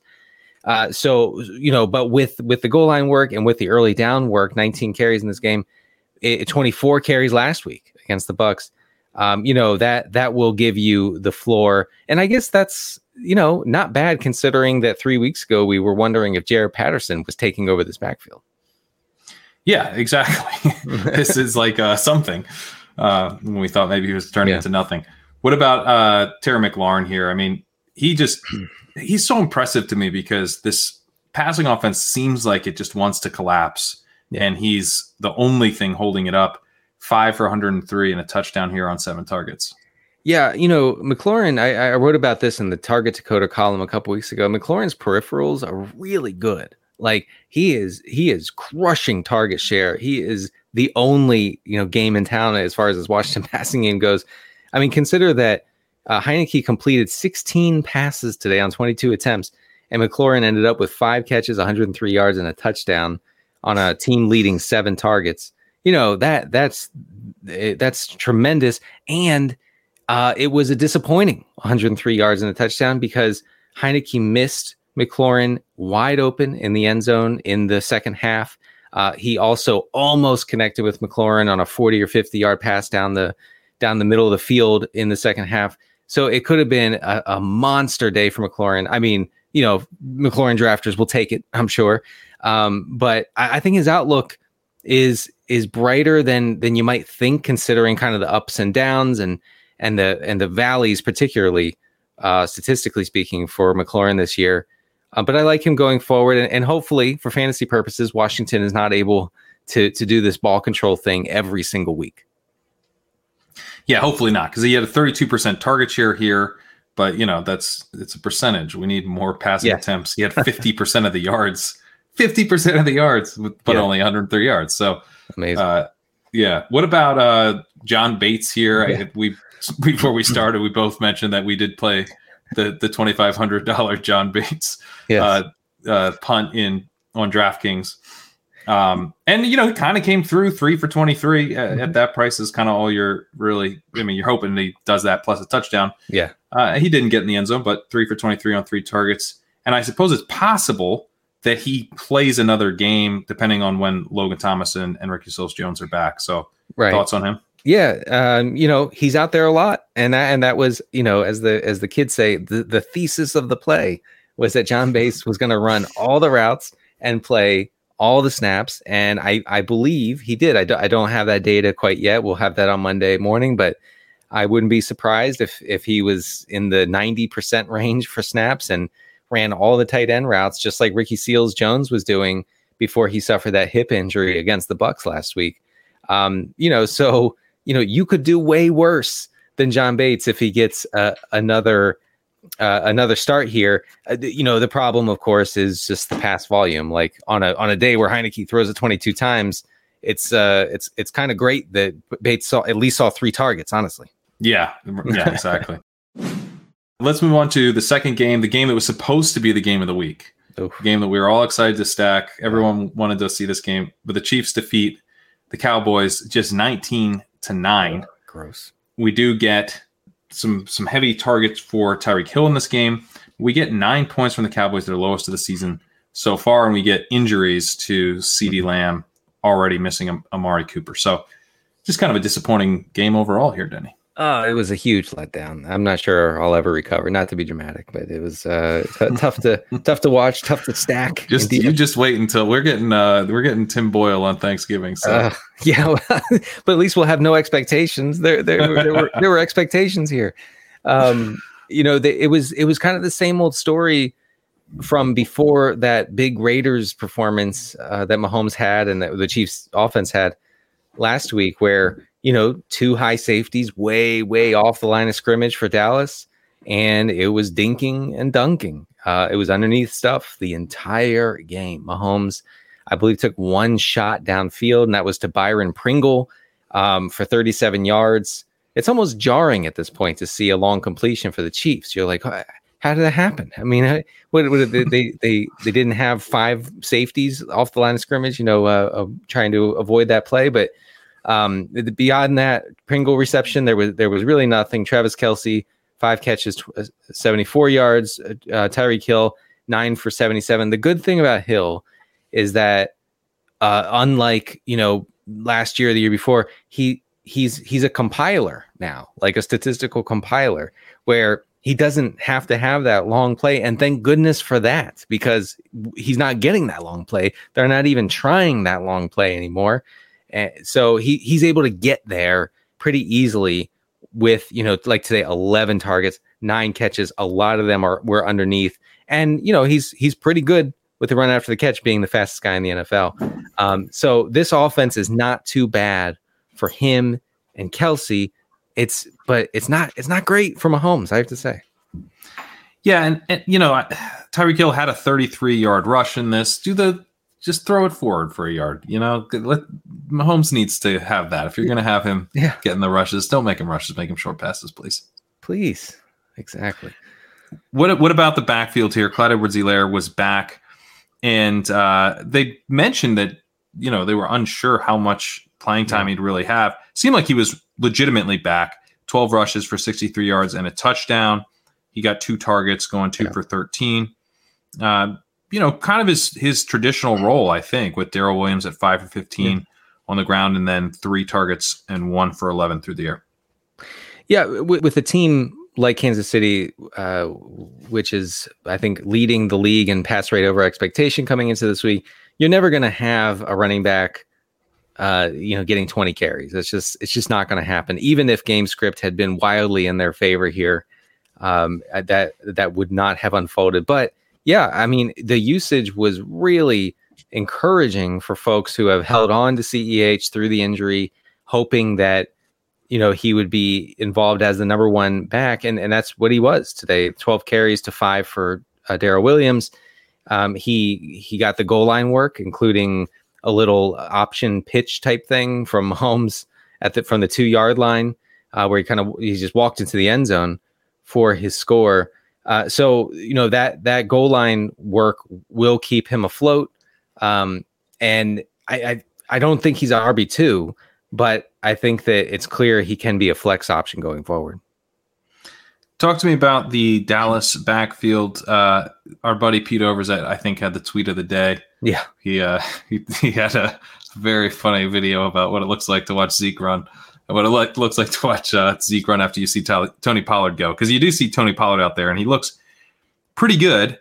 But with the goal line work and with the early down work, 19 carries in this game, 24 carries last week against the Bucs. That will give you the floor. And I guess that's, not bad, considering that 3 weeks ago we were wondering if Jarrett Patterson was taking over this backfield. Yeah, exactly. This is like something when we thought maybe he was turning into nothing. What about Terry McLaurin here? I mean, he's so impressive to me, because this passing offense seems like it just wants to collapse, and he's the only thing holding it up. 5 for 103 and a touchdown here on 7 targets. Yeah, McLaurin, I wrote about this in the Target Dakota column a couple weeks ago. McLaurin's peripherals are really good. Like, he is crushing target share. He is the only, game in town as far as his Washington passing game goes. I mean, consider that Heineke completed 16 passes today on 22 attempts, and McLaurin ended up with 5 catches, 103 yards, and a touchdown on a team leading 7 targets. That's tremendous. And it was a disappointing 103 yards and a touchdown, because Heineke missed McLaurin wide open in the end zone in the second half. He also almost connected with McLaurin on a 40 or 50 yard pass down the middle of the field in the second half. So it could have been a monster day for McLaurin. I mean, McLaurin drafters will take it, I'm sure. But I think his outlook is brighter than you might think, considering kind of the ups and downs and the valleys, particularly statistically speaking, for McLaurin this year. But I like him going forward, and hopefully, for fantasy purposes, Washington is not able to do this ball control thing every single week. Yeah, hopefully not, because he had a 32% target share here, but it's a percentage. We need more passing attempts. He had 50% of the yards. 50% of the yards, but only 103 yards. So amazing. What about John Bates here? Yeah. Before we started, we both mentioned that we did play the $2,500 John Bates punt on DraftKings. And, he kind of came through 3 for 23 at that price is kind of all you're really, you're hoping he does that plus a touchdown. Yeah. He didn't get in the end zone, but 3 for 23 on 3 targets. And I suppose it's possible that he plays another game depending on when Logan Thomas and Ricky Seals-Jones are back. So thoughts on him? Yeah. He's out there a lot. And that was, as the kids say, the thesis of the play was that John Bates was going to run all the routes and play all the snaps. And I believe he did. I don't have that data quite yet. We'll have that on Monday morning, but I wouldn't be surprised if he was in the 90% range for snaps and ran all the tight end routes, just like Ricky Seals-Jones was doing before he suffered that hip injury against the Bucs last week. So you could do way worse than John Bates if he gets another start here. The problem, of course, is just the pass volume. Like on a day where Heineke throws it 22 times, it's kind of great that Bates at least saw 3 targets. Honestly, yeah, exactly. Let's move on to the second game, the game that was supposed to be the game of the week. Oof. The game that we were all excited to stack. Everyone wanted to see this game, but the Chiefs defeat the Cowboys just 19-9. Gross. We do get some heavy targets for Tyreek Hill in this game. We get 9 points from the Cowboys, their lowest of the season so far, and we get injuries to CeeDee Lamb, already missing Amari Cooper. So just kind of a disappointing game overall here, Denny. It was a huge letdown. I'm not sure I'll ever recover. Not to be dramatic, but it was tough to watch, tough to stack. You just wait until we're getting Tim Boyle on Thanksgiving. So but at least we'll have no expectations. There were expectations here. It was kind of the same old story from before that big Raiders performance that Mahomes had and that the Chiefs offense had last week, where 2 high safeties way off the line of scrimmage for Dallas, and it was dinking and dunking. It was underneath stuff the entire game. Mahomes, I believe, took 1 shot downfield, and that was to Byron Pringle for 37 yards. It's almost jarring at this point to see a long completion for the Chiefs. You're like, how did that happen? I mean, they didn't have 5 safeties off the line of scrimmage, trying to avoid that play, but beyond that Pringle reception, there was really nothing. Travis Kelce, 5 catches, 74 yards. Tyreek Hill, 9 for 77. The good thing about Hill is that unlike last year or the year before, he's a compiler now, like a statistical compiler, where he doesn't have to have that long play. And thank goodness for that, because he's not getting that long play. They're not even trying that long play anymore. And so he's able to get there pretty easily with, like today, 11 targets, 9 catches. A lot of them were underneath. And, he's pretty good with the run after the catch, being the fastest guy in the NFL. So this offense is not too bad for him and Kelce. But it's not great for Mahomes, I have to say. Yeah, and Tyreek Hill had a 33-yard rush in this. Just throw it forward for a yard. Mahomes needs to have that. If you're going to have him getting the rushes, don't make him rushes. Make him short passes, please. Please, exactly. What about the backfield here? Clyde Edwards-Helaire was back, and they mentioned that they were unsure how much playing time he'd really have. Seemed like he was legitimately back. 12 rushes for 63 yards and a touchdown. He got 2 targets, going 2 for 13. Kind of his traditional role, I think, with Darrell Williams at 5 for 15 on the ground, and then 3 targets and 1 for 11 through the air. Yeah, with a team like Kansas City, which is, I think, leading the league in pass rate over expectation coming into this week, you're never going to have a running back getting 20 carries. It's just not going to happen. Even if game script had been wildly in their favor here, that would not have unfolded. But yeah, I mean, the usage was really encouraging for folks who have held on to CEH through the injury, hoping that, he would be involved as the number 1 back. And that's what he was today. 12 carries to 5 for Darrell Williams. He got the goal line work, including a little option pitch type thing from Mahomes from the 2-yard line, where he just walked into the end zone for his score. So that goal line work will keep him afloat. And I don't think he's an RB2, but I think that it's clear he can be a flex option going forward. Talk to me about the Dallas backfield. Our buddy Pete Overzet, I think, had the tweet of the day. Yeah. He had a very funny video about what it looks like to watch Zeke run and what it looks like to watch Zeke run after you see Tony Pollard go. Because you do see Tony Pollard out there, and he looks pretty good.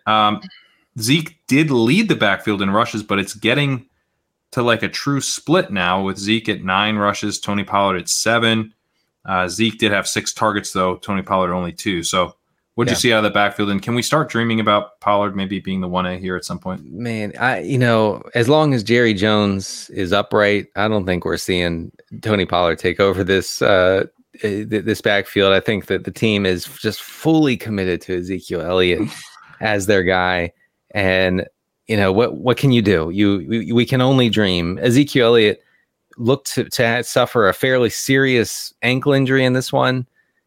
Zeke did lead the backfield in rushes, but it's getting to like a true split now with Zeke at 9 rushes, Tony Pollard at 7. Zeke did have 6 targets, though. Tony Pollard only 2. So what did you see out of the backfield? And can we start dreaming about Pollard maybe being the 1A here at some point? Man, as long as Jerry Jones is upright, I don't think we're seeing Tony Pollard take over this backfield. I think that the team is just fully committed to Ezekiel Elliott as their guy. And, what can you do? We can only dream. Ezekiel Elliott looked to suffer a fairly serious ankle injury in this one,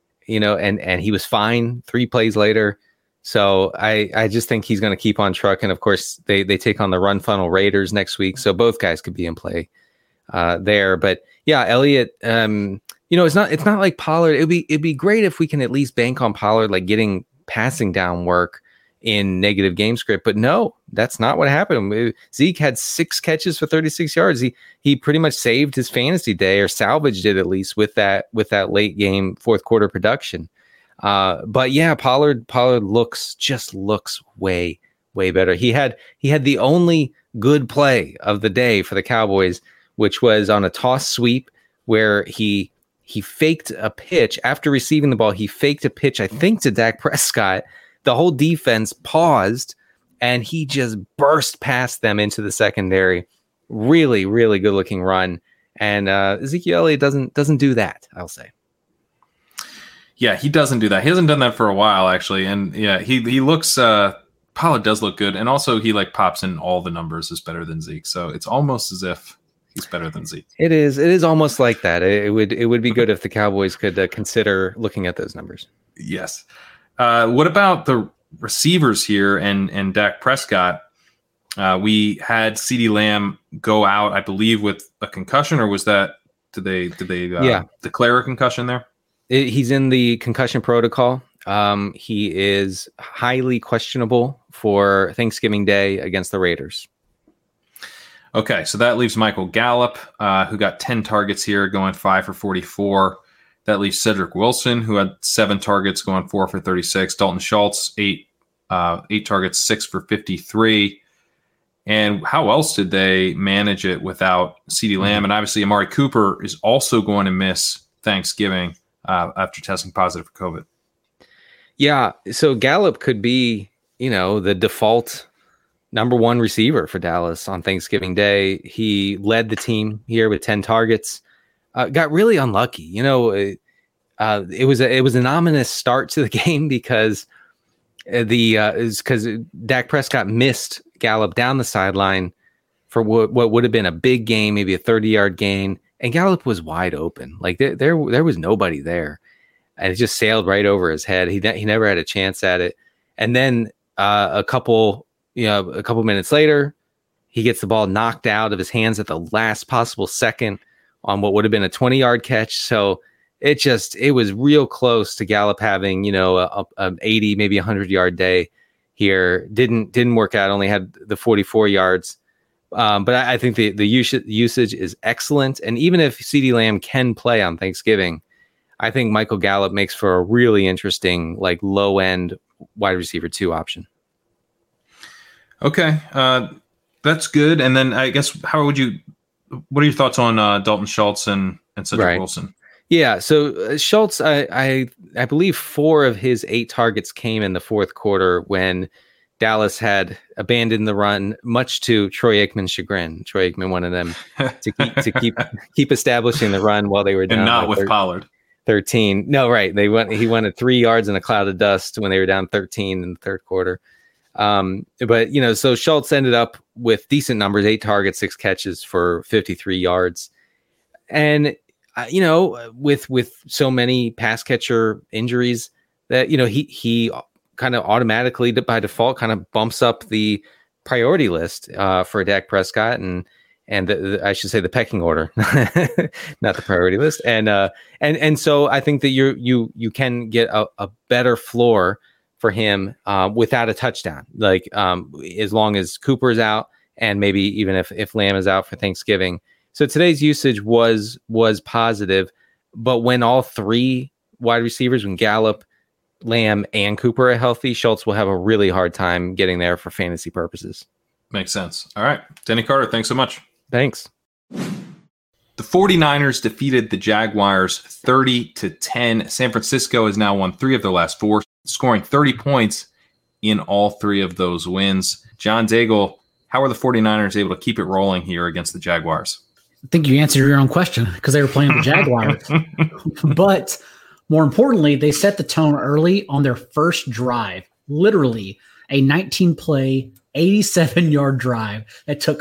and he was fine 3 plays later. So I just think he's going to keep on trucking. Of course, they take on the Run Funnel Raiders next week, so both guys could be in play there. But yeah, Elliott, it's not like Pollard. It'd be great if we can at least bank on Pollard, like getting passing down work in negative game script, but no, that's not what happened. Zeke had 6 catches for 36 yards. He pretty much saved his fantasy day, or salvaged it at least with that late game fourth quarter production. But yeah, Pollard looks way better. He had the only good play of the day for the Cowboys, which was on a toss sweep where he faked a pitch after receiving the ball. He faked a pitch, I think, to Dak Prescott. The whole defense paused, and he just burst past them into the secondary. Really, really good looking run. And Ezekiel Elliott doesn't do that, I'll say. Yeah, he doesn't do that. He hasn't done that for a while, actually. And yeah, he looks Pollard does look good, and also he pops in all the numbers is better than Zeke. So it's almost as if he's better than Zeke. It is almost like that. It would be good if the Cowboys could consider looking at those numbers. Yes. What about the receivers here and Dak Prescott? We had CeeDee Lamb go out, I believe, with a concussion, or was that did they declare a concussion there? He's in the concussion protocol. He is highly questionable for Thanksgiving Day against the Raiders. Okay, so that leaves Michael Gallup, who got 10 targets here, going 5 for 44. That leaves Cedric Wilson, who had 7 targets, going 4 for 36. Dalton Schultz, 8 targets, 6 for 53. And how else did they manage it without CeeDee Lamb? And obviously, Amari Cooper is also going to miss Thanksgiving after testing positive for COVID. Yeah, so Gallup could be, the default number 1 receiver for Dallas on Thanksgiving Day. He led the team here with 10 targets. Got really unlucky. It was an ominous start to the game because Dak Prescott missed Gallup down the sideline for what would have been a big gain, maybe a 30-yard gain, and Gallup was wide open. Like there was nobody there, and it just sailed right over his head. He never had a chance at it. And then a couple minutes later, he gets the ball knocked out of his hands at the last possible second on what would have been a 20-yard catch. So it was real close to Gallup having, an 80, maybe 100-yard day here. Didn't work out, only had the 44 yards. But I think the usage is excellent. And even if CeeDee Lamb can play on Thanksgiving, I think Michael Gallup makes for a really interesting, low-end wide receiver 2 option. Okay. That's good. And then I guess, what are your thoughts on Dalton Schultz and Cedric Wilson? Yeah, so Schultz, I believe 4 of his 8 targets came in the fourth quarter when Dallas had abandoned the run, much to Troy Aikman's chagrin. Troy Aikman wanted them to keep establishing the run while they were down. And not with Pollard. 13. No, right. He wanted 3 yards in a cloud of dust when they were down 13 in the third quarter. But so Schultz ended up with decent numbers, 8 targets, 6 catches for 53 yards. And, with so many pass catcher injuries that, he kind of automatically by default kind of bumps up the priority list for Dak Prescott. And I should say the pecking order, not the priority list. And so I think that you can get a better floor for him without a touchdown, like as long as Cooper's out and maybe even if Lamb is out for Thanksgiving. So today's usage was positive, but when all three wide receivers, when Gallup, Lamb, and Cooper are healthy, Schultz will have a really hard time getting there for fantasy purposes. Makes sense. All right. Denny Carter, thanks so much. Thanks. The 49ers defeated the Jaguars 30-10. San Francisco has now won 3 of their last 4, scoring 30 points in all 3 of those wins. John Daigle, how are the 49ers able to keep it rolling here against the Jaguars? I think you answered your own question because they were playing the Jaguars. But more importantly, they set the tone early on their first drive, literally a 19-play, 87-yard drive that took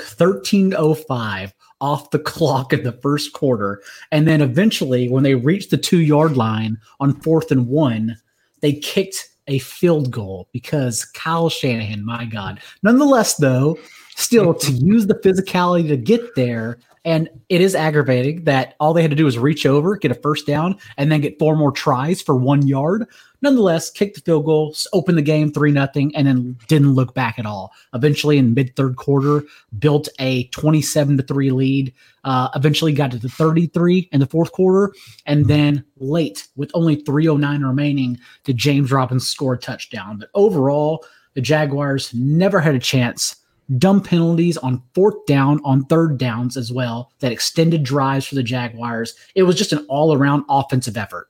13:05 off the clock in the first quarter. And then eventually, when they reached the 2-yard line on 4th and 1, they kicked a field goal because Kyle Shanahan, my God. Nonetheless, though, still to use the physicality to get there. And it is aggravating that all they had to do was reach over, get a first down, and then get 4 more tries for 1 yard. Nonetheless, kicked the field goal, opened the game 3-0, and then didn't look back at all. Eventually, in mid-third quarter, built a 27-3 lead. Eventually got to the 33 in the fourth quarter. And then late, with only 3:09 remaining, did James Robinson score a touchdown. But overall, the Jaguars never had a chance. Dumb penalties on 4th down, on 3rd downs as well, that extended drives for the Jaguars. It was just an all-around offensive effort.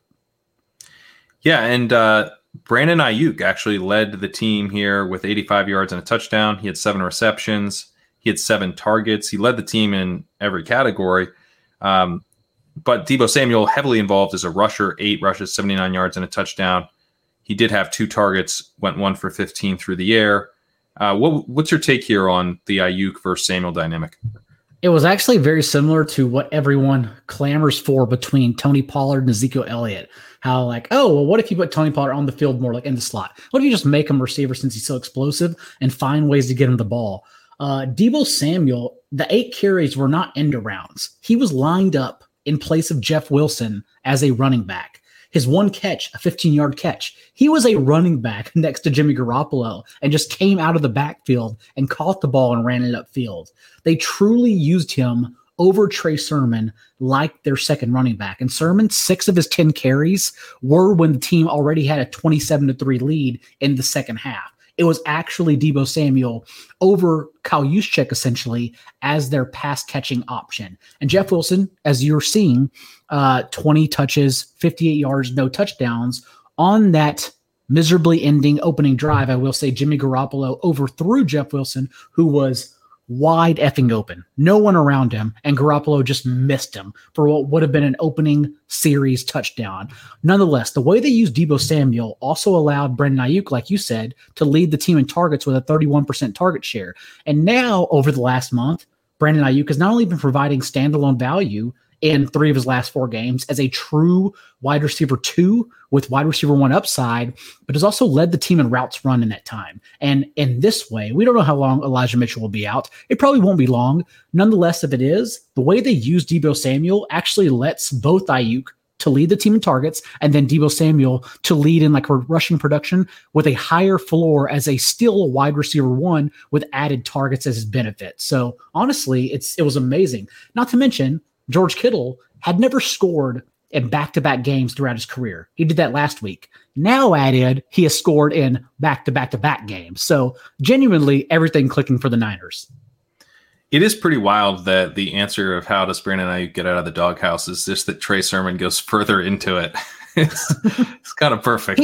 Yeah, and Brandon Ayuk actually led the team here with 85 yards and a touchdown. He had 7 receptions. He had 7 targets. He led the team in every category. But Deebo Samuel, heavily involved as a rusher, 8 rushes, 79 yards and a touchdown. He did have 2 targets, went 1 for 15 through the air. What's your take here on the Ayuk versus Samuel dynamic? It was actually very similar to what everyone clamors for between Tony Pollard and Ezekiel Elliott. How like, oh, well, what if you put Tony Pollard on the field more like in the slot? What if you just make him receiver since he's so explosive and find ways to get him the ball? Deebo Samuel, the 8 carries were not end arounds. He was lined up in place of Jeff Wilson as a running back. His 1 catch, a 15-yard catch. He was a running back next to Jimmy Garoppolo and just came out of the backfield and caught the ball and ran it upfield. They truly used him over Trey Sermon like their second running back. And Sermon, 6 of his 10 carries were when the team already had a 27-3 lead in the second half. It was actually Deebo Samuel over Kyle Juszczyk essentially as their pass catching option. And Jeff Wilson, as you're seeing, 20 touches, 58 yards, no touchdowns on that miserably ending opening drive. I will say Jimmy Garoppolo overthrew Jeff Wilson, who was wide effing open, no one around him, and Garoppolo just missed him for what would have been an opening series touchdown. Nonetheless, the way they used Deebo Samuel also allowed Brandon Ayuk, like you said, to lead the team in targets with a 31% target share. And now, over the last month, Brandon Ayuk has not only been providing standalone value in 3 of his last 4 games as a true wide receiver 2 with wide receiver 1 upside, but has also led the team in routes run in that time. And in this way, we don't know how long Elijah Mitchell will be out. It probably won't be long. Nonetheless, if it is, the way they use Deebo Samuel actually lets both Ayuk to lead the team in targets and then Deebo Samuel to lead in like rushing production with a higher floor as a still wide receiver 1 with added targets as his benefit. So honestly, it was amazing. Not to mention, George Kittle had never scored in back-to-back games throughout his career. He did that last week. Now added, he has scored in back-to-back-to-back games. So genuinely everything clicking for the Niners. It is pretty wild that the answer of how does Brandon Ayuk get out of the doghouse is just that Trey Sermon goes further into it. It's kind of perfect.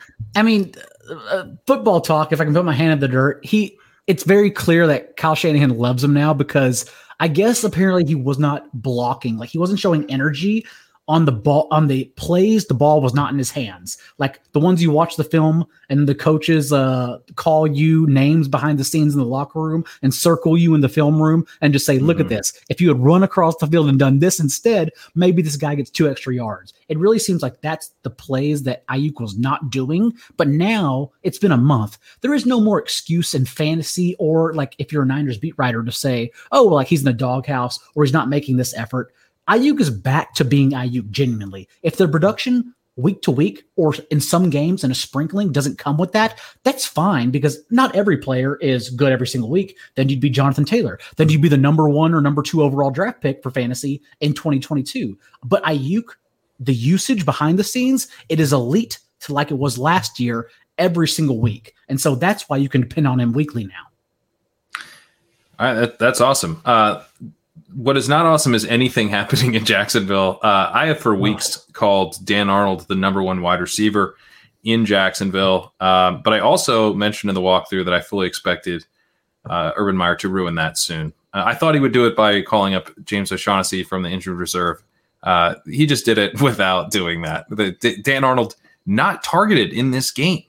Football talk, if I can put my hand in the dirt, it's very clear that Kyle Shanahan loves him now because I guess apparently he was not blocking. Like he wasn't showing energy on the plays, the ball was not in his hands. Like the ones you watch the film and the coaches call you names behind the scenes in the locker room and circle you in the film room and just say, look at this. If you had run across the field and done this instead, maybe this guy gets 2 extra yards. It really seems like that's the plays that Aiyuk was not doing. But now it's been a month. There is no more excuse in fantasy or like if you're a Niners beat writer to say, oh, well, like he's in the doghouse or he's not making this effort. Aiyuk is back to being Aiyuk genuinely. If their production week to week or in some games and a sprinkling doesn't come with that, that's fine because not every player is good every single week. Then you'd be Jonathan Taylor. Then you'd be the number 1 or number 2 overall draft pick for fantasy in 2022. But Aiyuk, the usage behind the scenes, it is elite to like it was last year every single week. And so that's why you can depend on him weekly now. All right, that's awesome. What is not awesome is anything happening in Jacksonville. I have for weeks called Dan Arnold the number 1 wide receiver in Jacksonville. But I also mentioned in the walkthrough that I fully expected Urban Meyer to ruin that soon. I thought he would do it by calling up James O'Shaughnessy from the injured reserve. He just did it without doing that. Dan Arnold not targeted in this game.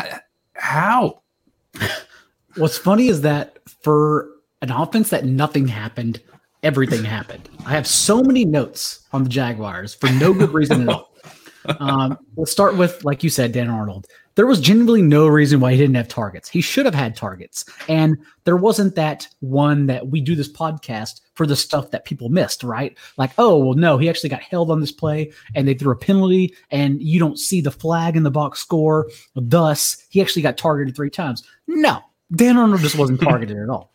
How? What's funny is that for an offense that nothing happened, everything happened. I have so many notes on the Jaguars for no good reason at all. Let's start with, like you said, Dan Arnold. There was genuinely no reason why he didn't have targets. He should have had targets. And there wasn't that one that we do this podcast for the stuff that people missed, right? Like, oh, well, no, he actually got held on this play and they threw a penalty and you don't see the flag in the box score. Thus, he actually got targeted 3 times. No, Dan Arnold just wasn't targeted at all.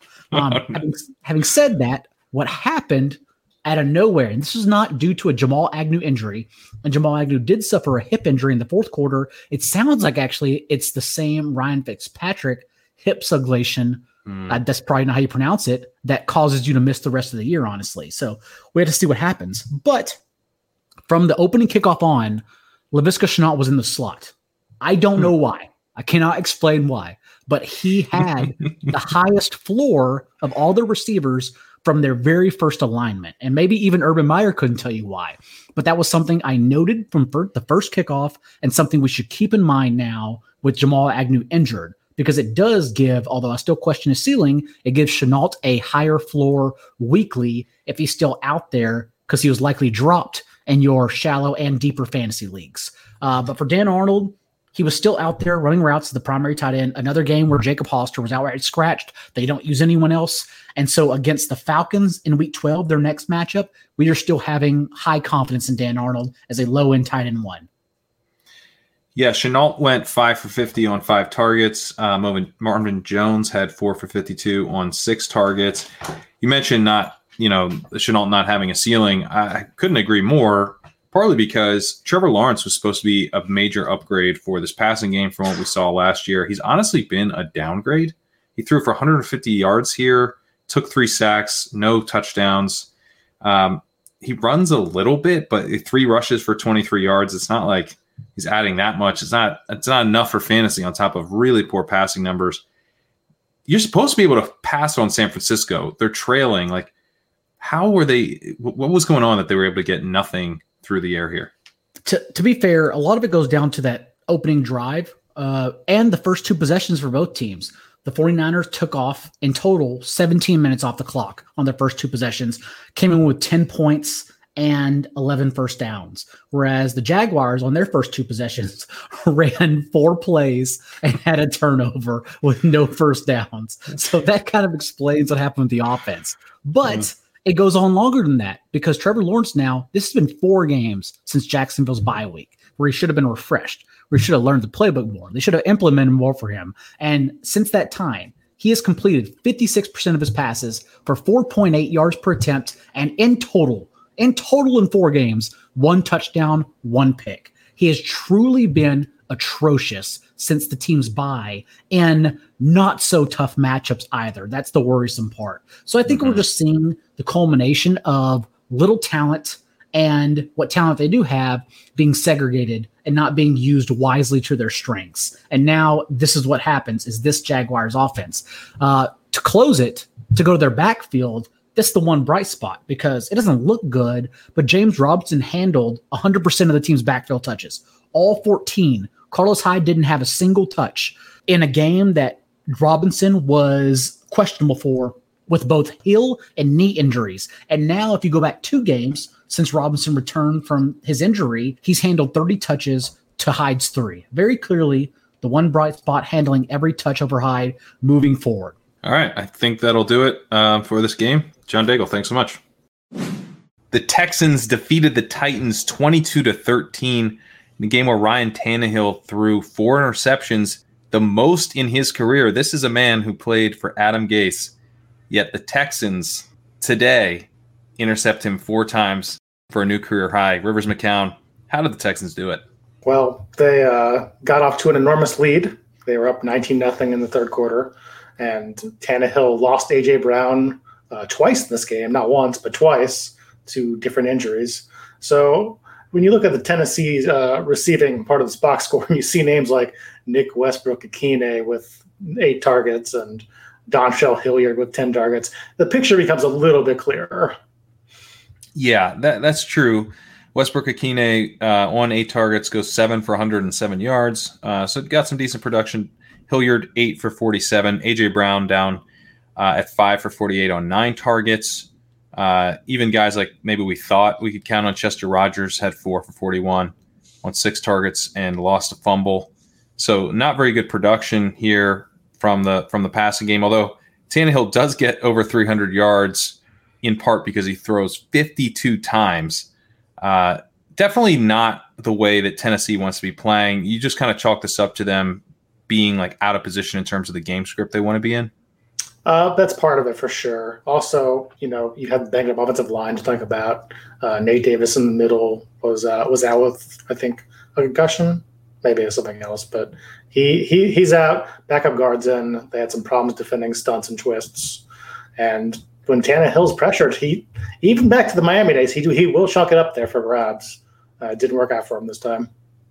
Having said that, what happened out of nowhere, and this is not due to a Jamal Agnew injury, and Jamal Agnew did suffer a hip injury in the 4th quarter. It sounds like actually it's the same Ryan Fitzpatrick hip subluxation. That's probably not how you pronounce it. That causes you to miss the rest of the year, honestly. So we had to see what happens. But from the opening kickoff on, Laviska Shenault was in the slot. I don't know why. I cannot explain why. But he had the highest floor of all the receivers from their very first alignment. And maybe even Urban Meyer couldn't tell you why. But that was something I noted from the first kickoff and something we should keep in mind now with Jamal Agnew injured. Because it does give, although I still question his ceiling, it gives Shenault a higher floor weekly if he's still out there because he was likely dropped in your shallow and deeper fantasy leagues. But for Dan Arnold, he was still out there running routes as the primary tight end. Another game where Jacob Hollister was outright scratched. They don't use anyone else. And so against the Falcons in week 12, their next matchup, we are still having high confidence in Dan Arnold as a low-end tight end 1. Yeah, Shenault went 5 for 50 on 5 targets. Marvin Jones had 4 for 52 on 6 targets. You mentioned Shenault not having a ceiling. I couldn't agree more. Partly because Trevor Lawrence was supposed to be a major upgrade for this passing game from what we saw last year. He's honestly been a downgrade. He threw for 150 yards here, took 3 sacks, no touchdowns. He runs a little bit, but 3 rushes for 23 yards. It's not like he's adding that much. It's not enough for fantasy on top of really poor passing numbers. You're supposed to be able to pass on San Francisco. They're trailing. Like, how were they? What was going on that they were able to get nothing through the air here? To be fair, a lot of it goes down to that opening drive and the first 2 possessions for both teams. The 49ers took off in total 17 minutes off the clock on their first 2 possessions, came in with 10 points and 11 first downs, whereas the Jaguars on their first 2 possessions ran 4 plays and had a turnover with no first downs. So that kind of explains what happened with the offense. But it goes on longer than that because Trevor Lawrence now, this has been 4 games since Jacksonville's bye week where he should have been refreshed, where he should have learned the playbook more. They should have implemented more for him. And since that time, he has completed 56% of his passes for 4.8 yards per attempt. And in total in 4 games, 1 touchdown, 1 pick. He has truly been atrocious since the team's bye and not so tough matchups either. That's the worrisome part. So I think we're just seeing the culmination of little talent and what talent they do have being segregated and not being used wisely to their strengths. And now this is what happens is this Jaguars offense. To close it, to go to their backfield, that's the one bright spot because it doesn't look good, but James Robinson handled 100% of the team's backfield touches, all 14. Carlos Hyde didn't have a single touch in a game that Robinson was questionable for with both heel and knee injuries. And now if you go back 2 games since Robinson returned from his injury, he's handled 30 touches to Hyde's 3. Very clearly the one bright spot, handling every touch over Hyde moving forward. All right, I think that'll do it for this game. John Daigle, thanks so much. The Texans defeated the Titans 22-13 in a game where Ryan Tannehill threw 4 interceptions, the most in his career. This is a man who played for Adam Gase, yet the Texans today intercept him 4 times for a new career high. Rivers McCown, how did the Texans do it? Well, they got off to an enormous lead. They were up 19-0 in the third quarter, and Tannehill lost A.J. Brown twice in this game, not once, but twice, to different injuries. So when you look at the Tennessee receiving part of this box score, you see names like Nick Westbrook-Akine with 8 targets and Dontrell Hilliard with 10 targets. The picture becomes a little bit clearer. Yeah, that's true. Westbrook-Akine on 8 targets goes 7 for 107 yards. So it got some decent production. Hilliard 8 for 47. A.J. Brown down at 5 for 48 on 9 targets. Even guys like maybe we thought we could count on, Chester Rogers had 4 for 41 on 6 targets and lost a fumble. So not very good production here from the passing game, although Tannehill does get over 300 yards in part because he throws 52 times. Definitely not the way that Tennessee wants to be playing. You just kind of chalk this up to them being like out of position in terms of the game script they want to be in. That's part of it for sure. Also, you have the banged up offensive line to talk about. Nate Davis in the middle was out with, I think, a concussion. Maybe it was something else, but he's out. Backup guards in. They had some problems defending stunts and twists. And when Tannehill's pressured, even back to the Miami days, he will chalk it up there for grabs. It didn't work out for him this time.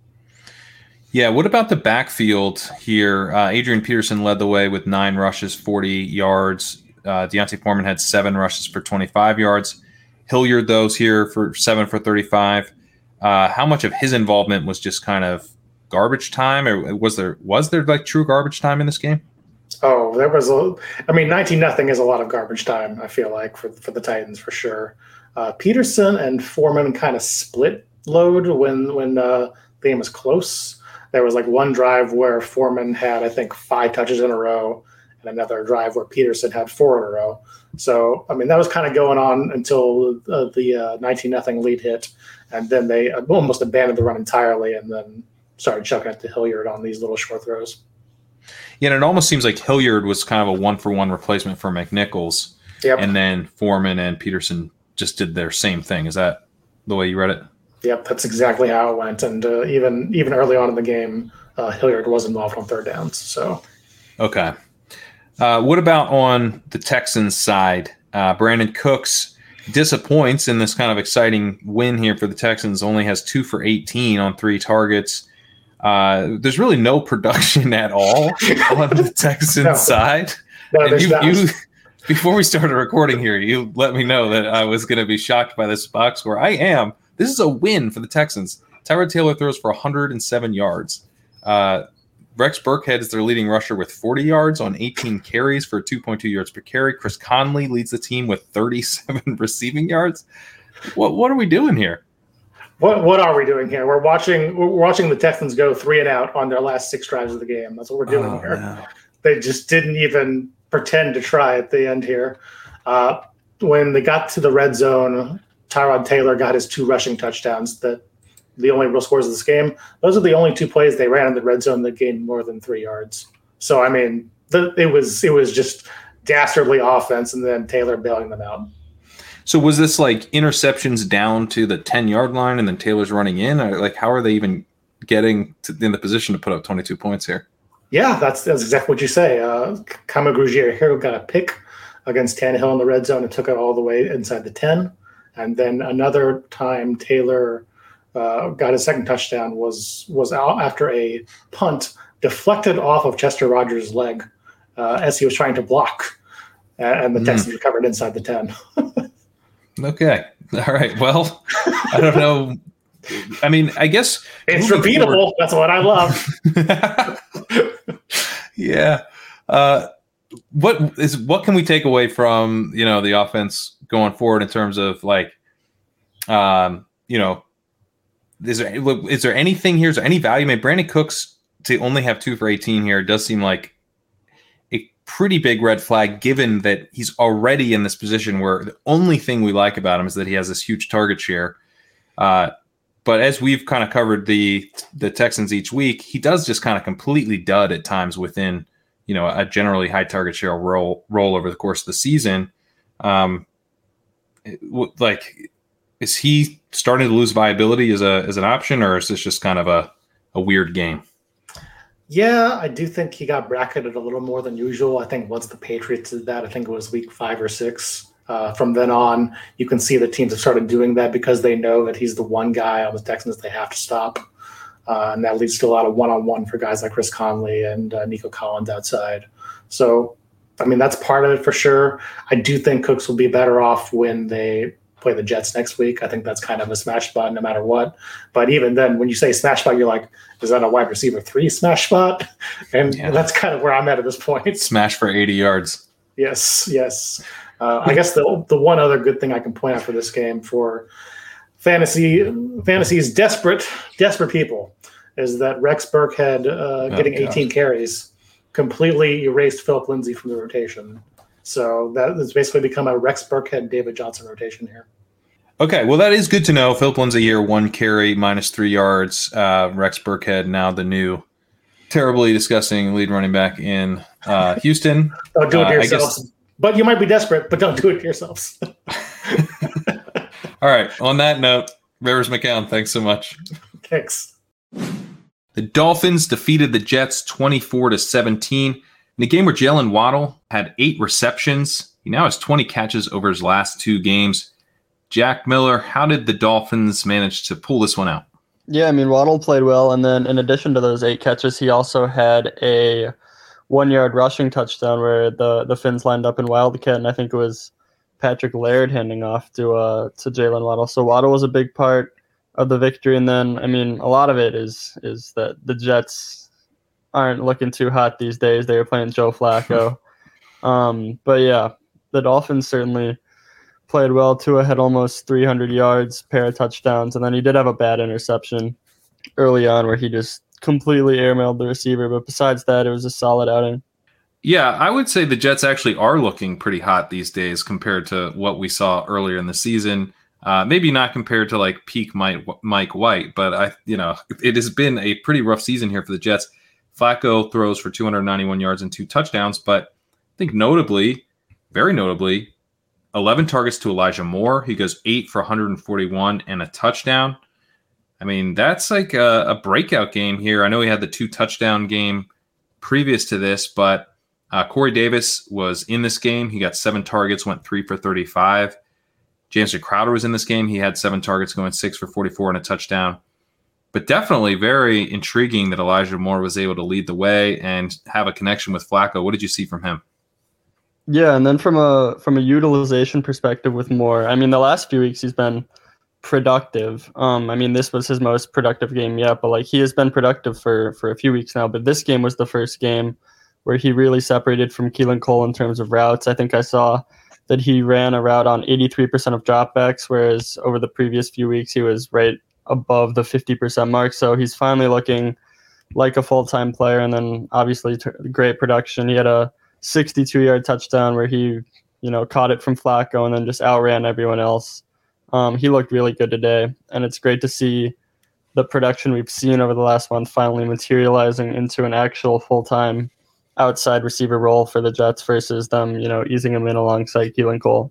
Yeah, what about the backfield here? Adrian Peterson led the way with 9 rushes, 40 yards. Deontay Foreman had 7 rushes for 25 yards. Hilliard, those here for 7 for 35. How much of his involvement was just kind of garbage time, or was there like true garbage time in this game? Oh, there was 19-0 is a lot of garbage time, I feel like, for the Titans for sure. Peterson and Foreman kind of split load when the game was close. There was like one drive where Foreman had, I think, 5 touches in a row, and another drive where Peterson had 4 in a row. So, that was kind of going on until the 19-0 lead hit, and then they almost abandoned the run entirely and then started chucking it to Hilliard on these little short throws. Yeah, and it almost seems like Hilliard was kind of a 1-for-1 replacement for McNichols. Yep. And then Foreman and Peterson just did their same thing. Is that the way you read it? Yep, that's exactly how it went. And even early on in the game, Hilliard was involved on third downs. So, okay. What about on the Texans side? Brandon Cooks disappoints in this kind of exciting win here for the Texans. Only has 2 for 18 on 3 targets. There's really no production at all on the Texans side. No, and you, before we started recording here, you let me know that I was going to be shocked by this box score. I am. This is a win for the Texans. Tyrod Taylor throws for 107 yards. Rex Burkhead is their leading rusher with 40 yards on 18 carries for 2.2 yards per carry. Chris Conley leads the team with 37 receiving yards. What are we doing here? What are we doing here? We're watching the Texans go 3 and out on their last 6 drives of the game. That's what we're doing here. No. They just didn't even pretend to try at the end here. When they got to the red zone, Tyrod Taylor got his 2 rushing touchdowns. The only real scores of this game. Those are the only 2 plays they ran in the red zone that gained more than 3 yards. So it was just dastardly offense, and then Taylor bailing them out. So was this like interceptions down to the 10-yard line and then Taylor's running in? Or like, how are they even getting in the position to put up 22 points here? Yeah, that's exactly what you say. Kamaguchi here got a pick against Tannehill in the red zone and took it all the way inside the 10. And then another time Taylor got his second touchdown was out after a punt deflected off of Chester Rogers' leg as he was trying to block. and the Texans recovered inside the 10. Okay. All right. Well, I don't know. I mean, I guess it's repeatable. That's what I love. Yeah. What can we take away from, the offense going forward in terms of is there anything here? Is there any value? I mean, Brandon Cooks to only have 2 for 18 here does seem like a pretty big red flag, given that he's already in this position where the only thing we like about him is that he has this huge target share. But as we've kind of covered the Texans each week, he does just kind of completely dud at times within, a generally high target share roll over the course of the season. Is he starting to lose viability as an option, or is this just kind of a weird game? Yeah, I do think he got bracketed a little more than usual. I think once the Patriots did that, I think it was week 5 or 6. From then on, you can see the teams have started doing that because they know that he's the one guy on the Texans they have to stop. And that leads to a lot of one-on-one for guys like Chris Conley and Nico Collins outside. So, I mean, that's part of it for sure. I do think Cooks will be better off when they play the Jets next week. I think that's kind of a smash spot no matter what. But even then, when you say smash spot, you're like, is that a wide receiver 3 smash spot? And that's kind of where I'm at this point. Smash for 80 yards. Yes. I guess the one other good thing I can point out for this game for fantasy's desperate people is that Rex Burkhead getting 18 carries completely erased Philip Lindsay from the rotation. So that has basically become a Rex Burkhead, David Johnson rotation here. Okay, well, that is good to know. Philip Lindsay here, 1 carry, -3 yards. Rex Burkhead, now the new terribly disgusting lead running back in Houston. Don't do it to yourselves. But you might be desperate, but don't do it to yourselves. All right, on that note, Rivers McCown, thanks so much. Thanks. The Dolphins defeated the Jets 24-17 in a game where Jalen Waddle had 8 receptions. He now has 20 catches over his last 2 games. Jack Miller, how did the Dolphins manage to pull this one out? Yeah, I mean, Waddle played well, and then in addition to those 8 catches, he also had a 1-yard rushing touchdown where the Finns lined up in Wildcat, and I think it was Patrick Laird handing off to Jalen Waddle. So Waddle was a big part of the victory, and then, I mean, a lot of it is that the Jets aren't looking too hot these days. They were playing Joe Flacco. But yeah, the Dolphins certainly played well. Tua had almost 300 yards, pair of touchdowns, and then he did have a bad interception early on where he just completely airmailed the receiver. But besides that, it was a solid outing. Yeah, I would say the Jets actually are looking pretty hot these days compared to what we saw earlier in the season. Maybe not compared to like peak Mike White, but it has been a pretty rough season here for the Jets. Flacco throws for 291 yards and 2 touchdowns, but I think very notably, 11 targets to Elijah Moore. He goes 8 for 141 and a touchdown. I mean, that's like a breakout game here. I know he had the 2 touchdown game previous to this, but Corey Davis was in this game. He got 7 targets, went 3 for 35. Jameson Crowder was in this game. He had 7 targets, going 6 for 44 and a touchdown. But definitely very intriguing that Elijah Moore was able to lead the way and have a connection with Flacco. What did you see from him? Yeah, and then from a utilization perspective with Moore, I mean, the last few weeks he's been productive. I mean, this was his most productive game yet, but like he has been productive for a few weeks now. But this game was the first game where he really separated from Keelan Cole in terms of routes. I think I saw that he ran a route on 83% of dropbacks, whereas over the previous few weeks he was right above the 50% mark. So he's finally looking like a full-time player. And then obviously great production. He had a 62-yard touchdown where he, caught it from Flacco and then just outran everyone else. He looked really good today, and it's great to see the production we've seen over the last month finally materializing into an actual full-time outside receiver role for the Jets versus them, easing him in alongside Keelan Cole.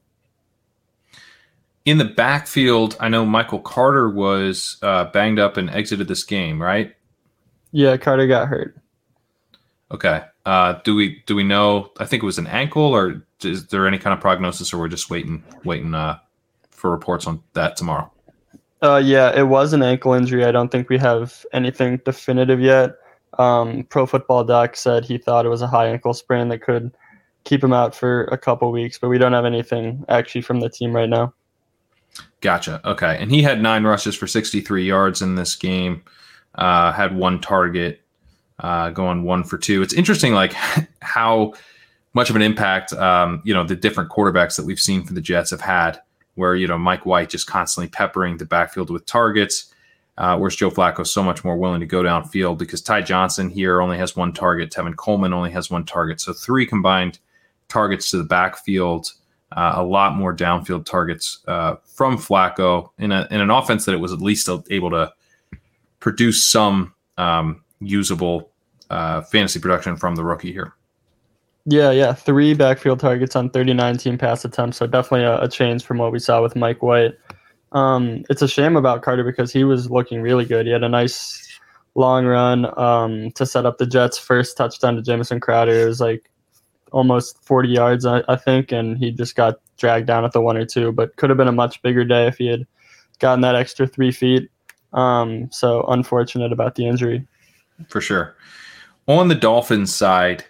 In the backfield, I know Michael Carter was banged up and exited this game, right? Yeah, Carter got hurt. Okay. Do we know? I think it was an ankle, or is there any kind of prognosis, or we're just waiting for reports on that tomorrow? Yeah, it was an ankle injury. I don't think we have anything definitive yet. Pro Football Doc said he thought it was a high ankle sprain that could keep him out for a couple weeks, but we don't have anything actually from the team right now. Gotcha. Okay. And he had 9 rushes for 63 yards in this game, had 1 target, going 1 for 2. It's interesting, like how much of an impact, the different quarterbacks that we've seen for the Jets have had, where, Mike White just constantly peppering the backfield with targets, whereas Joe Flacco is so much more willing to go downfield, because Ty Johnson here only has 1 target. Tevin Coleman only has 1 target. So 3 combined targets to the backfield, a lot more downfield targets from Flacco in an offense that it was at least able to produce some usable fantasy production from the rookie here. Yeah. 3 backfield targets on 39 team pass attempts. So definitely a change from what we saw with Mike White. It's a shame about Carter because he was looking really good. He had a nice long run to set up the Jets' first touchdown to Jamison Crowder. It was like almost 40 yards, I think, and he just got dragged down at the 1 or 2, but could have been a much bigger day if he had gotten that extra 3 feet. So unfortunate about the injury. For sure. On the Dolphins side,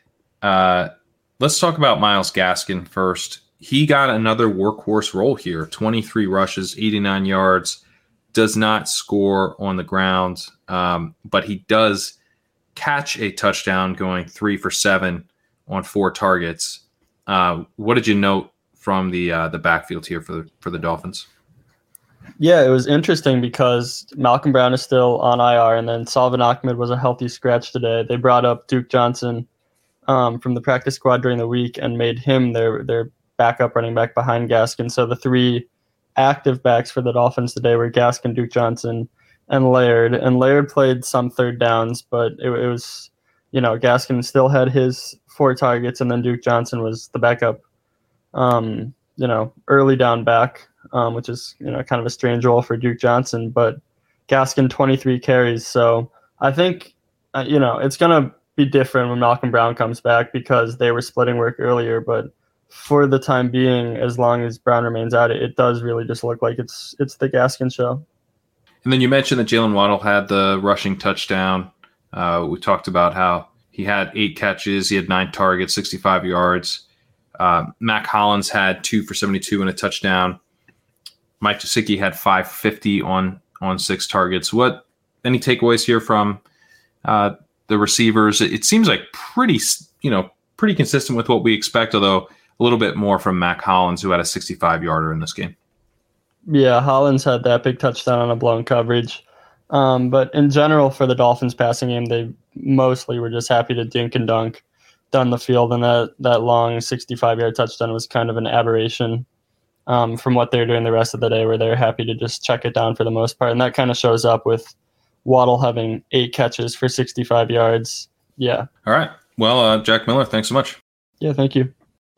let's talk about Myles Gaskin first. He got another workhorse role here, 23 rushes, 89 yards, does not score on the ground, but he does catch a touchdown going 3 for 7 on 4 targets. What did you note from the backfield here for the Dolphins? Yeah, it was interesting because Malcolm Brown is still on IR, and then Salvin Ahmed was a healthy scratch today. They brought up Duke Johnson from the practice squad during the week and made him their backup running back behind Gaskin. So the 3 active backs for the Dolphins today were Gaskin, Duke Johnson, and Laird. And Laird played some third downs, but it was, Gaskin still had his 4 targets, and then Duke Johnson was the backup, early down back, which is, kind of a strange role for Duke Johnson, but Gaskin 23 carries. So I think, it's going to be different when Malcolm Brown comes back because they were splitting work earlier, but for the time being, as long as Brown remains out, it does really just look like it's the Gaskin show. And then you mentioned that Jalen Waddle had the rushing touchdown. We talked about how he had 8 catches. He had 9 targets, 65 yards. Mac Hollins had 2 for 72 and a touchdown. Mike Gesicki had 550 on 6 targets. Any takeaways here from the receivers? It seems like pretty consistent with what we expect, although a little bit more from Mac Hollins, who had a 65-yarder in this game. Yeah, Hollins had that big touchdown on a blown coverage. But in general, for the Dolphins passing game, they mostly were just happy to dink and dunk down the field, and that long 65-yard touchdown was kind of an aberration from what they're doing the rest of the day, where they're happy to just check it down for the most part. And that kind of shows up with Waddle having 8 catches for 65 yards. Yeah. All right. Well, Jack Miller, thanks so much. Yeah, thank you.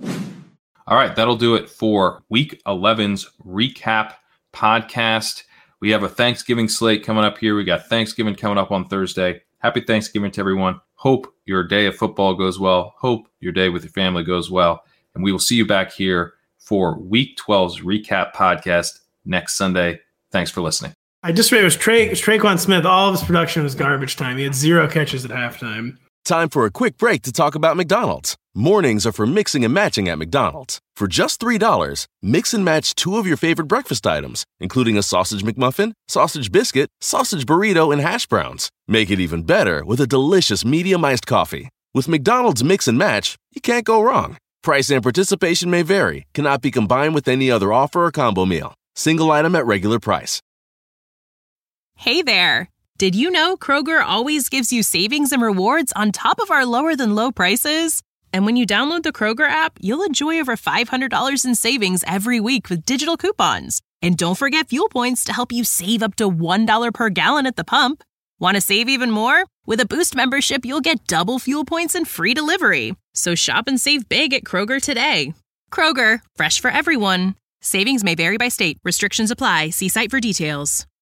All right, that'll do it for Week 11's recap podcast. We have a Thanksgiving slate coming up here. We got Thanksgiving coming up on Thursday. Happy Thanksgiving to everyone. Hope your day of football goes well. Hope your day with your family goes well. And we will see you back here for Week 12's recap podcast next Sunday. Thanks for listening. I just read it was Traquan Smith. All of his production was garbage time. He had 0 catches at halftime. Time for a quick break to talk about McDonald's. Mornings are for mixing and matching at McDonald's. For just $3, mix and match 2 of your favorite breakfast items, including a sausage McMuffin, sausage biscuit, sausage burrito, and hash browns. Make it even better with a delicious medium iced coffee. With McDonald's Mix and Match, you can't go wrong. Price and participation may vary. Cannot be combined with any other offer or combo meal. Single item at regular price. Hey there. Did you know Kroger always gives you savings and rewards on top of our lower than low prices? And when you download the Kroger app, you'll enjoy over $500 in savings every week with digital coupons. And don't forget fuel points to help you save up to $1 per gallon at the pump. Want to save even more? With a Boost membership, you'll get double fuel points and free delivery. So shop and save big at Kroger today. Kroger, fresh for everyone. Savings may vary by state. Restrictions apply. See site for details.